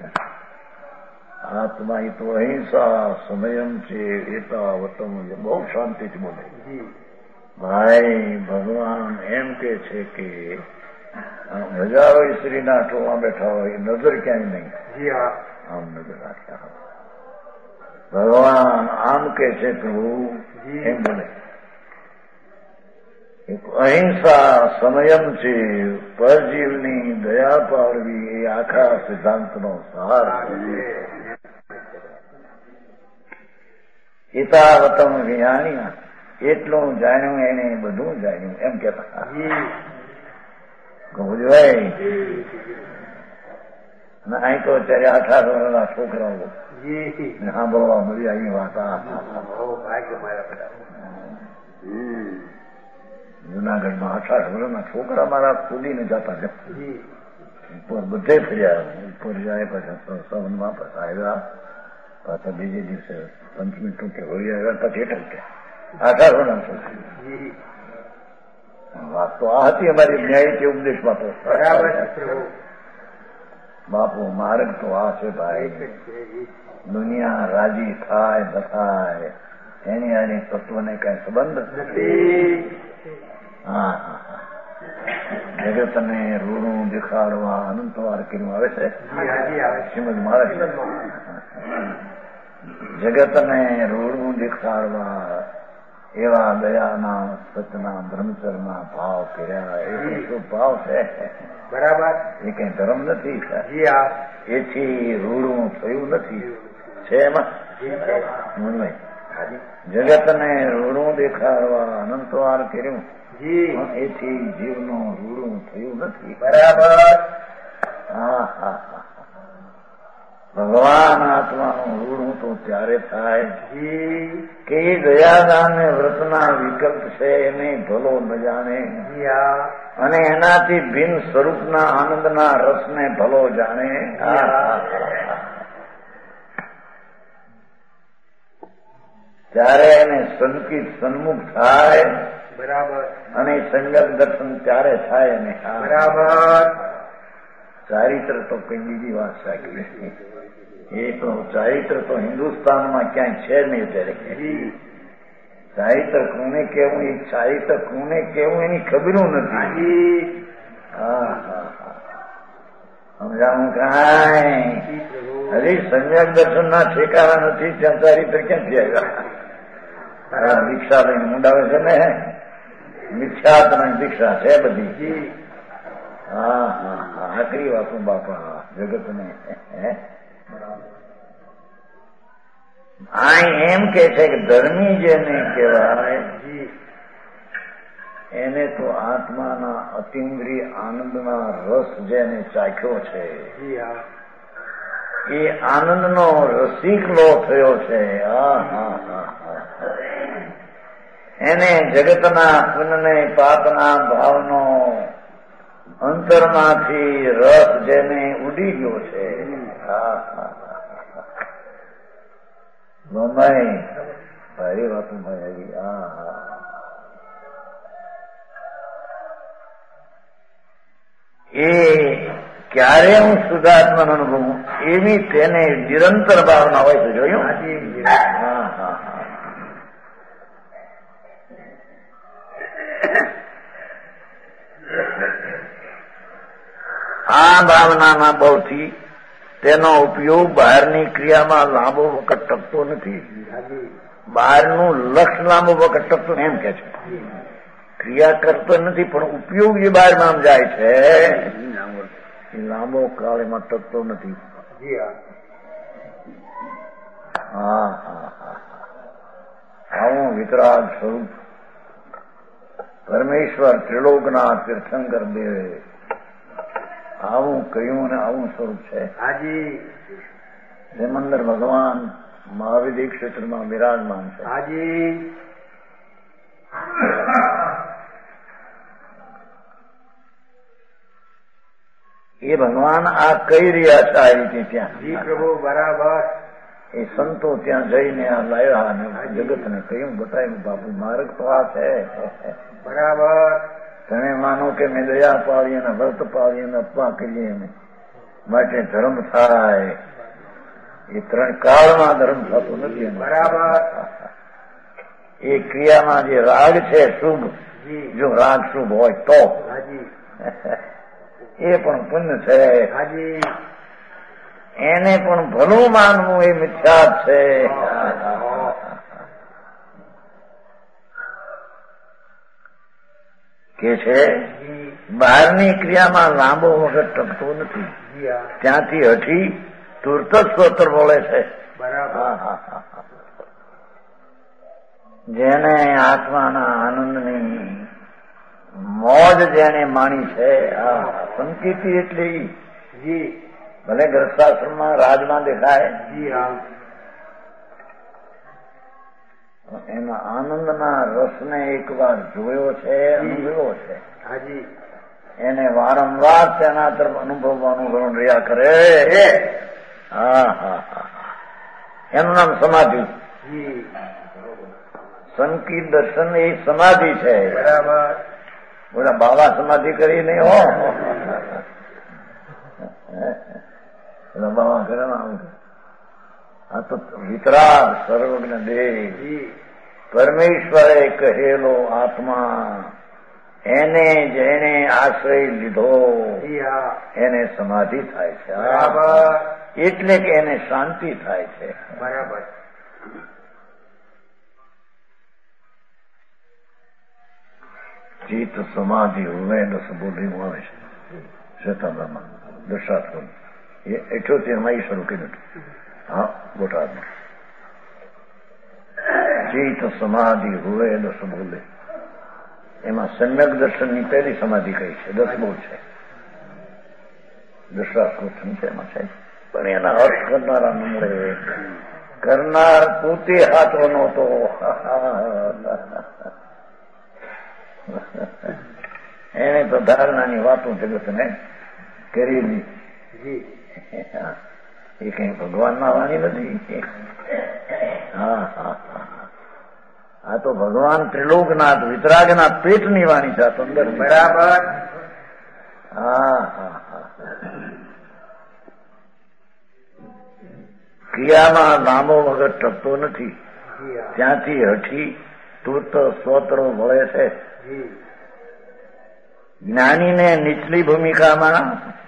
આત્મા એ તો અહિંસા સમયમ છે એતાવતમ. બહુ શાંતિથી બોલે ભાઈ. ભગવાન એમ કે છે કે હજારો સ્ત્રીના ટોળા બેઠા હોય નજર ક્યાંય નહીં. આમ નજર રાખ્યા. ભગવાન આમ કે છે પ્રભુ એમ બોલે. અહિંસા સમયમ છે પરજીવની દયા પાડવી એ આખા સિદ્ધાંતનો સાર છે. હિતાવતમ વિહાણ્યા. એટલું જાણ્યું એને બધું જાણ્યું એમ કેતા ગુજવાય. અને અહીં તો અત્યારે 18 વર્ષના છોકરાઓ સાંભળવા મળી આવી વાત. જુનાગઢમાં 8 વર્ષના છોકરા મારા કૂદીને જતા ઉપર બધે ફર્યા. ઉપર જાય પાછા સવનમાં પાછા આવ્યા, પાછા બીજે દિવસે પંચમી ટૂંકે હોળી આવ્યા, પછી હેઠળ 8 વર્ષના છોકરા. વાત તો આ હતી અમારી ન્યાયથી ઉપદેશમાં. તો બાપુ માર્ગ તો આ છે ભાઈ. દુનિયા રાજી થાય ન થાય એની આની તત્વને કઈ સંબંધ નથી. હા હા હા, જગતને રૂડું દેખાડવા અનંતવાર કર્યું આવે છે શ્રીમદ મહારાજ. જગતને રૂડું દેખાડવા એવા દયાના સચના બ્રહ્મચરના ભાવ કર્યા. એ શું ભાવ છે? બરાબર, એ કઈ ધર્મ નથી. એથી રૂડું થયું નથી. છે એમાં જગતને રૂડું દેખાડવા અનંતવાર કર્યું, એથી જીવનું રૂડું થયું નથી. બરાબર. હા હા હા, ભગવાન આત્માનું રૂડું તો ત્યારે થાય કે દયાદાન ને વ્રતના વિકલ્પ છે એને ભલો ન જાણે, અને એનાથી ભિન્ન સ્વરૂપના આનંદના રસને ભલો જાણે. ત્યારે એને સંકિત સન્મુખ થાય. બરાબર. અને સંગત દર્શન ત્યારે થાય. અને બરાબર, ચારિત્ર તો કઈ બીજી વાત સાચી. એ તો ચારિત્ર તો હિન્દુસ્તાનમાં ક્યાંય છે નહીં અત્યારે. ચારિત્ર કોને કેવું, એ ચારિત્ર કોને કેવું એની ખબરું નથી. હા હા હા, સમજાવું કાંઈ? હજી સંજ્ઞક દર્શન ના ઠેકાણા નથી, ત્યાં ચારિત્ર ક્યાંથી આવ્યા? દીક્ષા લઈને મુંડાવે છે ને, મિથ્યાત્મક દીક્ષા છે બધી. હા હા હા, આકરી વાતું બાપા જગતને. આ એમ કે છે કે ધર્મી જેને કહેવાય એને તો આત્માના અતિન્દ્રિય આનંદના રસ જેને ચાખ્યો છે એ આનંદનો રસિકલો થયો છે. એને જગતના પુનને પાપના ભાવનો અંતરમાંથી રસ જેને ઉડી ગયો છે. ભારી વાતો ભાઈ. એ ક્યારે હું શુદ્ધાત્માનો અનુભવ એવી તેને નિરંતર ભાવના હોય છે. જોયું? હા હા હા, આ ભાવનાના બળથી તેનો ઉપયોગ બહારની ક્રિયામાં લાંબો વખત ટકતો નથી. બહારનું લક્ષ લાંબો વખત ટકતો એમ કે છે. ક્રિયા કરતો નથી પણ ઉપયોગ જે બહારમાં જાય છે એ લાંબો કાળ એમાં ટકતો નથી. હા હા હા, આવું વિતરાગ સ્વરૂપ પરમેશ્વર ત્રિલોકના તીર્થંકર દેવે આવું કહ્યું અને આવું સ્વરૂપ છે. હાજી, જેમંદર ભગવાન મહાવિદ્ય ક્ષેત્રમાં બિરાજમાન છે. હાજી, એ ભગવાન આ કહી રહ્યા છે આ રીતે ત્યાં. જી પ્રભુ, બરાબર. એ સંતો ત્યાં જઈને આ લાવ્યા અને જગતને કહ્યું, બતાવ્યું બાપુ માર્ગ તો આ છે. બરાબર. તમે માનો કે મેં દયા પાડી અને વ્રત પાડી અને અપવા કરીએ માટે ધર્મ થાય. એ 3 કાળમાં ધર્મ થતો નથી. બરાબર. એ ક્રિયામાં જે રાગ છે શુભ, જો રાગ શુભ હોય તો એ પણ પુણ્ય છે. એને પણ ભલું માનવું એ મિથ્યા છે. કે છે બહારની ક્રિયામાં લાંબો વખત ટકતો નથી. ત્યાંથી હઠી તુરત જ સ્વતર બોલે છે. જેને આત્માના આનંદની મોજ જેને માણી છે. સંકિતિ એટલે ભલે ગ્રસ્તાશ્રમમાં રાજમાં દેખાય એના આનંદના રસને એકવાર જોયો છે, અનુભવ્યો છે. હાજી. એને વારંવાર તેના તરફ અનુભવવાનું રહ્યા કરે. હા હા હા, એનું નામ સમાધિ. સંકી દર્શન એ સમાધિ છે. બરાબર. બોલા બાબા સમાધિ કરી નહીં હો. બાબા કરે આ તો વિતરાગ સર્વજ્ઞ દેવ પરમેશ્વરે કહેલો આત્મા, એને જેને આશ્રય લીધો એને સમાધિ થાય છે. એટલે કે એને શાંતિ થાય છે. બરાબર. ચિત્ત સમાધિ હવે દસ બોધીમાં આવે છે. શેતાંબરમાં દશાત્મ એ 78 શરૂ કર્યું હતું. હા, બોટાદમાં ચિત્ત સમાધિ હવે દસ બોલે. એમાં સમ્યક દર્શનની પહેલી સમાધિ કઈ છે, 10 બોલ છે. દશાસ્કોત્થમ છે એમાં છે. પણ એના અર્થ કરનારા નમળે, કરનાર પોતે હાથો નહોતો. એને તો ધારણાની વાતો જગતને કરેલી. એ કઈ ભગવાનના વાણી નથી. હા હા હા, આ તો ભગવાન ત્રિલોકનાથ વિતરાગના પેટની વાણી છે. અંદર. બરાબર. હા હા હા, ક્રિયામાં લાંબો વગર ટકતો નથી. ત્યાંથી હઠી તૂર્ત સ્તોત્રો વળે છે. જ્ઞાનીને નીચલી ભૂમિકામાં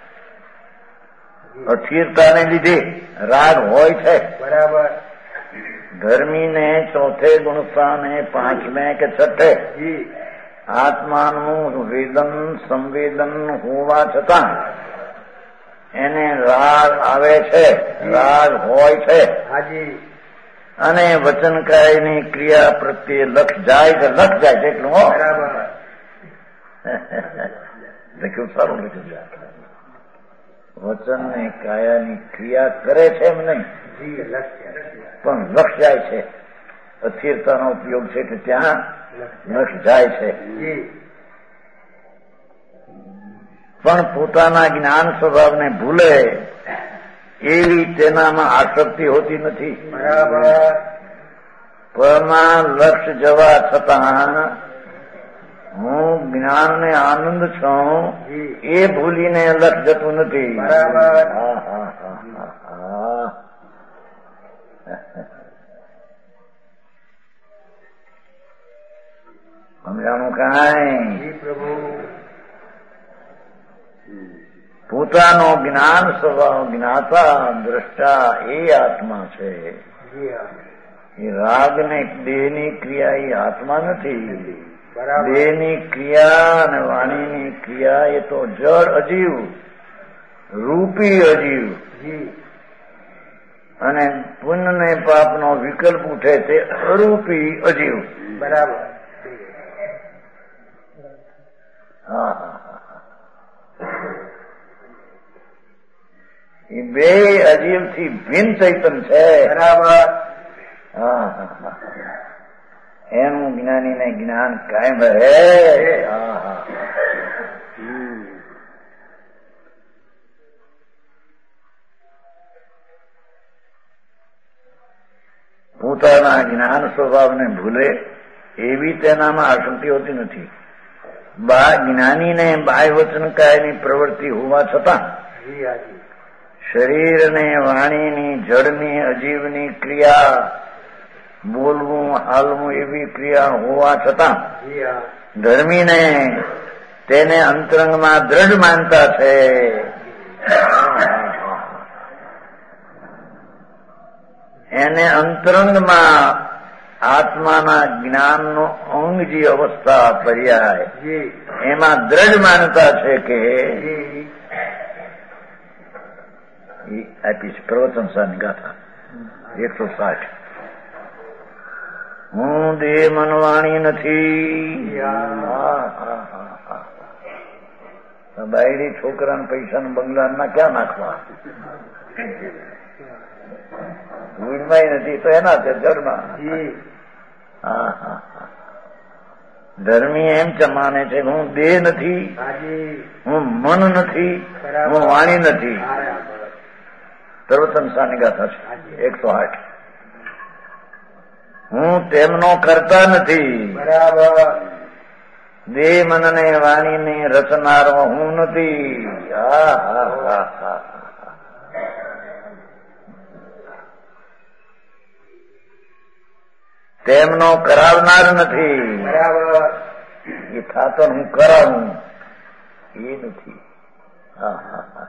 અસ્થિરતાને લીધે રાગ હોય છે. બરાબર. ધર્મીને ચોથે ગુણસ્થાને 5મે કે 6ઠે આત્માનું વેદન સંવેદન હોવા છતાં એને રાગ આવે છે, રાગ હોય છે. હાજી. અને વચનકાયની ક્રિયા પ્રત્યે લક્ષ જાય છે એટલું. બરાબર. લખ્યું સારું લખ્યું છે. વચન ને કાયાની ક્રિયા કરે છે એમ નહીં, પણ લક્ષ જાય છે. અસ્થિરતાનો ઉપયોગ છે કે ત્યાં લક્ષ જાય છે. પણ પોતાના જ્ઞાન સ્વભાવને ભૂલે એવી તેનામાં આસક્તિ હોતી નથી. બરાબર. પરમાં લક્ષ જવા છતાં હું જ્ઞાનને આનંદ છું એ ભૂલીને લક્ષ જતું નથી. બરાબર. હા હા હા હા, સમજાણું કાંઈ? પ્રભુ. પોતાનો જ્ઞાન સ્વભાવ જ્ઞાતા દ્રષ્ટા એ આત્મા છે. એ રાગ ને દેહની ક્રિયા એ આત્મા નથી. દેહની ક્રિયા અને વાણીની ક્રિયા એ તો જળ અજીવ, રૂપી અજીવ. અને પુણ્ય ને પાપનો વિકલ્પ ઉઠે તે અરૂપી અજીવ. બરાબર. હા હા હા, એ બે અજીવ થી ભિન્ન ચૈતન છે. બરાબર. હા હા હા, એનું જ્ઞાનીને જ્ઞાન કાયમ રહે. હા હા, પોતાના જ્ઞાન સ્વભાવને ભૂલે એવી તેનામાં આસક્તિ હોતી નથી. જ્ઞાનીને બાહ્ય વચન કાયની પ્રવૃત્તિ હોવા છતાં શરીરને વાણીની જળની અજીવની ક્રિયા, બોલવું હાલવું એવી ક્રિયા હોવા છતાં ધર્મીને તેને અંતરંગમાં દ્રઢ માનતા છે. એને અંતરંગમાં આત્માના જ્ઞાનનો અંગ જે અવસ્થા પર્યાય એમાં દ્રઢ માનતા છે કે આપીશ પ્રવચન સાની ગાથા 160. હું દેહ મનવાણી નથી. બાયડી છોકરાને પૈસા ને બંગલા ના ક્યાં નાખવા? ધૂળમાં નથી તો એના છે જળમાં. હા હા ધર્મી એમ માને છે હું દેહ નથી, હું મન નથી, હું વાણી નથી. સર્વતન સાનિગાથા છે 108. હું તેમનો કરતા નથી. બરાબર. દેહ મન ને વાણી ને રચનારો હું નથી. હા હા હા હા તેમનો કરાવનાર નથી. બરાબર. એ થાતો હું કરાવું એ નથી. હા હા હા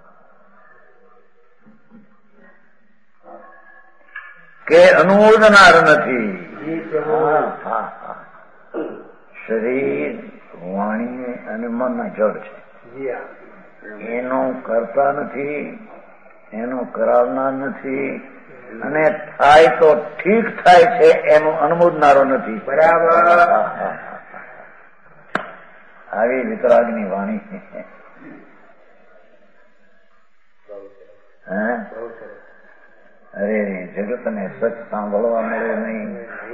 કે અનુમોદનાર નથી. હા હા હા શરીર વાણી અને મનના જળ છે. એનો કરતા નથી, એનો કરાવનાર નથી, અને થાય તો ઠીક થાય છે એનો અનુમોદનારો નથી. બરાબર. આવી વિતરાગની વાણી અરે જગતને સચ સાંભળવા મળે નહીં.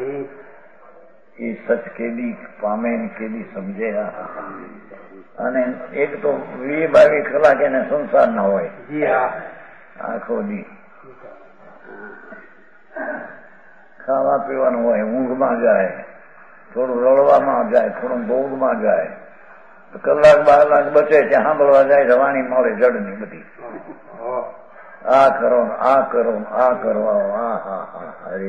એ સચ કેદી પામે ને કેદી સમજે. અને એક તો 20-22 કલાક એને સંસાર ના હોય. આખો દી ખાવા પીવાનું હોય, ઊંઘમાં જાય, થોડું રડવામાં જાય, થોડું ભોગમાં જાય, કલાક 12 કલાક બચે ત્યાં સાંભળવા જાય જવાની મળે જડની બધી. આ કરો આ કરો આ કરવા. હા હા હા હરે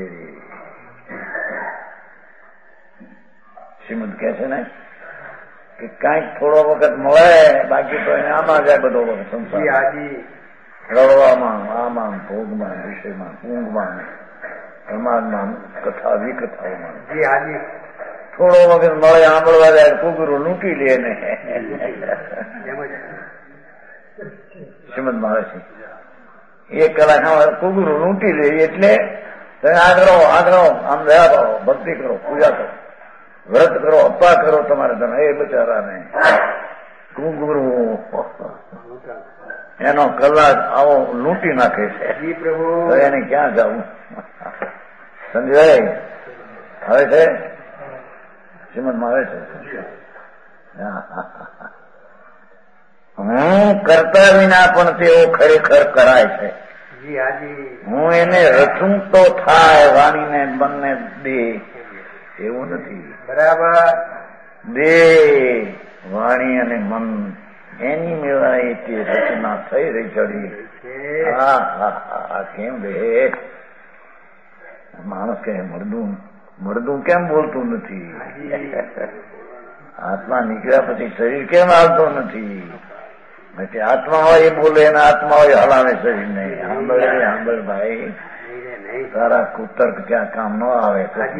શ્રીમદ કે છે ને કે કાંઈક થોડો વખત મળે, બાકી તો એને આમાં જાય બધો વખત સંસાર. રડવામાં, આમાં, ભોગમાં, વિષયમાં, ઊંઘમાં, પ્રમાદમાં, કથા વિકથાઓમાં. થોડો વખત મળે સાંભળવા જાય કુકરું લૂંટી લે ને. શ્રીમદ મહારાજ 1 કલાક કુકરું લૂંટી લે એટલે તમે આગળ આમ દયા પાડો, ભક્તિ કરો, પૂજા કરો, વ્રત કરો, અપ્પા કરો તમારે તમે. એ બચારાને કુકરું એનો કલાક આવો લૂંટી નાખે છે. તો એને ક્યાં જવું? સમજાય હવે છે શ્રીમદ મહારાજ છે. હું કરતા વિના પણ તેઓ ખરેખર કરાય છે. હું એને રચું તો થાય વાણીને બંને દે એવું નથી. બરાબર. દેહ વાણી અને મન એની મેળાએ તે રચના થઈ રહી ચડી. હા હા હા કેમ રે માણસ કે મળદું કેમ બોલતું નથી? આત્મા નીકળ્યા પછી શરીર કેમ આવતું નથી? આત્મા હોય એ બોલે અને આત્મા હોય હલાવે શરીર નહીં. સાંભળ ભાઈ, તારા કુતર્ક ક્યાં કામ ન આવે.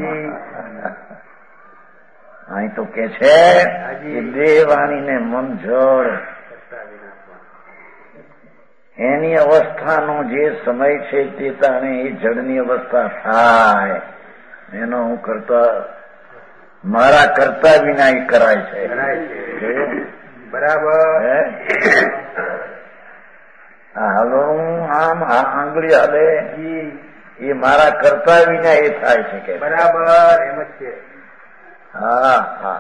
અહીં તો કે છે કે દેહ વાણી ને મન જળ એની અવસ્થાનો જે સમય છે તે તાણે એ જળની અવસ્થા થાય. એનો હું કરતા મારા કરતા વિના એ કરાય છે. બરાબર. હાલો આમ આંગળી હાલે એ મારા કરતા વિના એ થાય છે કે. બરાબર એમ જ છે. હા હા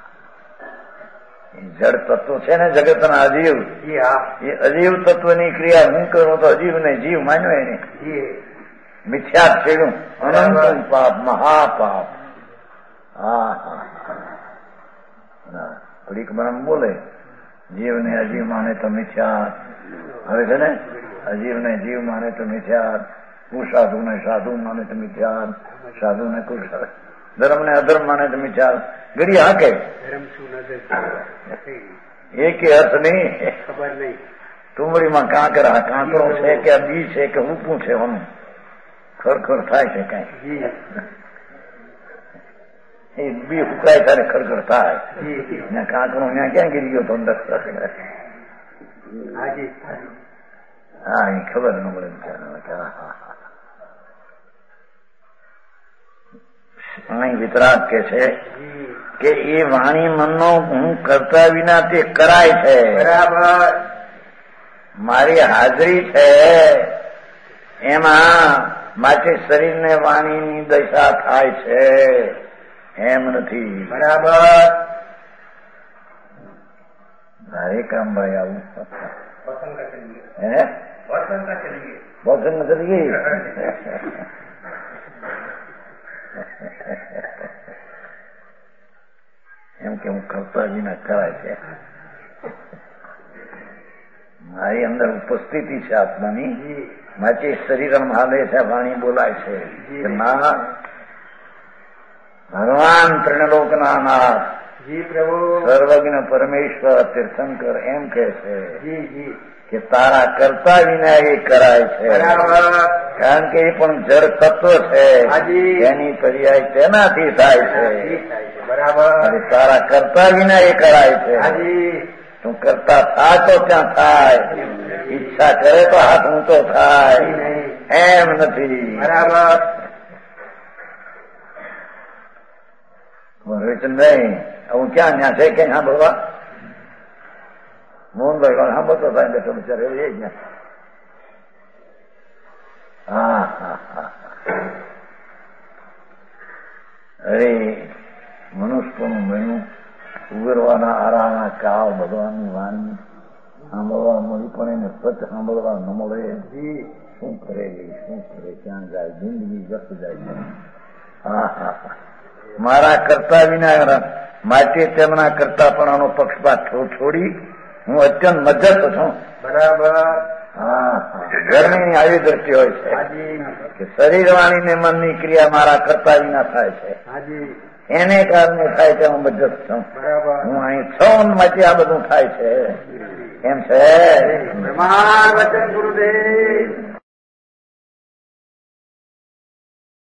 જળ તત્વ છે ને જગતના અજીવ, એ અજીવ તત્વની ક્રિયા હું કરું તો અજીવને જીવ માન્યો એને. મિથ્યા છેડું અનંત પાપ, મહાપાપ. હા હા ઘડીક બ્રહ્મ બોલે જીવને અજીવ માને તો મિથ્યા. હવે છે ને અજીવને જીવ માને તો મિથ્યા, હું સાધુને સાધુ માને તો મિથ્યા, સાધુને ધર્મ ને અધર્મ માને તો મિથ્યા. ઘડી હાકે એક અર્થ નહીં. ખબર નહીં ટુમડીમાં કાંકરો છે કે બી છે કે ઊપું છે, એનું ખરખર થાય છે કઈ. એ બી ઉકળાય ત્યારે ખરખર થાય. કાંકરો ત્યાં ક્યાં ગીરી ગયો તો અંદર? હા એ ખબર ન પડે. અહીં વિતરાગ કે છે કે એ વાણી મનનો હું કરતા વિના તે કરાય છે. બરાબર. મારી હાજરી છે એમાં માટે શરીરને વાણીની દશા થાય છે એમ નથી. બરાબર. હરે કામભાઈ આવું પસંદ કરીએ. હે પસંદ કરીએ. પસંદ કરીએ. એમ કે હું કરતા વિના કરાય છે. મારી અંદર ઉપસ્થિતિ છે આત્માની, માટે શરીર હાલે છે, વાણી બોલાય છે. ના, ભગવાન ત્રિલોકના નાથ જી પ્રભુ, સર્વજ્ઞ પરમેશ્વર તીર્થંકર એમ કે છે જી જી કે તારા કરતા વિના એ કરાય છે. બરાબર. કારણ કે એ પણ જળ તત્વ છે, હાજી. એની પર્યાય તેનાથી થાય છે. જી થાય છે. બરાબર. અને તારા કરતા વિના એ કરાય છે. હાજી. તું કરતા થા તો ક્યાં થાય, ઈચ્છા કરે તો હાથ ઊંચો થાય, એમ નથી. બરાબર. નહીં હું ક્યાં ત્યાં છે કે સાંભળવા મોહનભાઈ પણ સાંભળતો થાય બેઠો બિચારો એ જ ને. હા હા હા. અરે મનુષ્યનું મેનું ઉગરવાના આરાના કાળ ભગવાનની વાણી સાંભળવા મળી પણ એને સચ સાંભળવા ન મળે. શું કરે શું કરે, ક્યાં જાય, જિંદગી વ્યસ્ત જાય છે. હા હા હા. મારા કરતા વિના માટે તેમના કરતાપણાનો પક્ષપાત છોડી હું અત્યંત મજ્જત છું. બરાબર. હા, ગરમીની આવી દ્રષ્ટિ હોય છે કે શરીર વાણી ને મનની ક્રિયા મારા કરતા વિના થાય છે. એને કારણે થાય છે હું મજ્જત છું. બરાબર. હું અહીં છું માટે આ બધું થાય છે એમ છે. પ્રમાણ વચન ગુરુદેવ.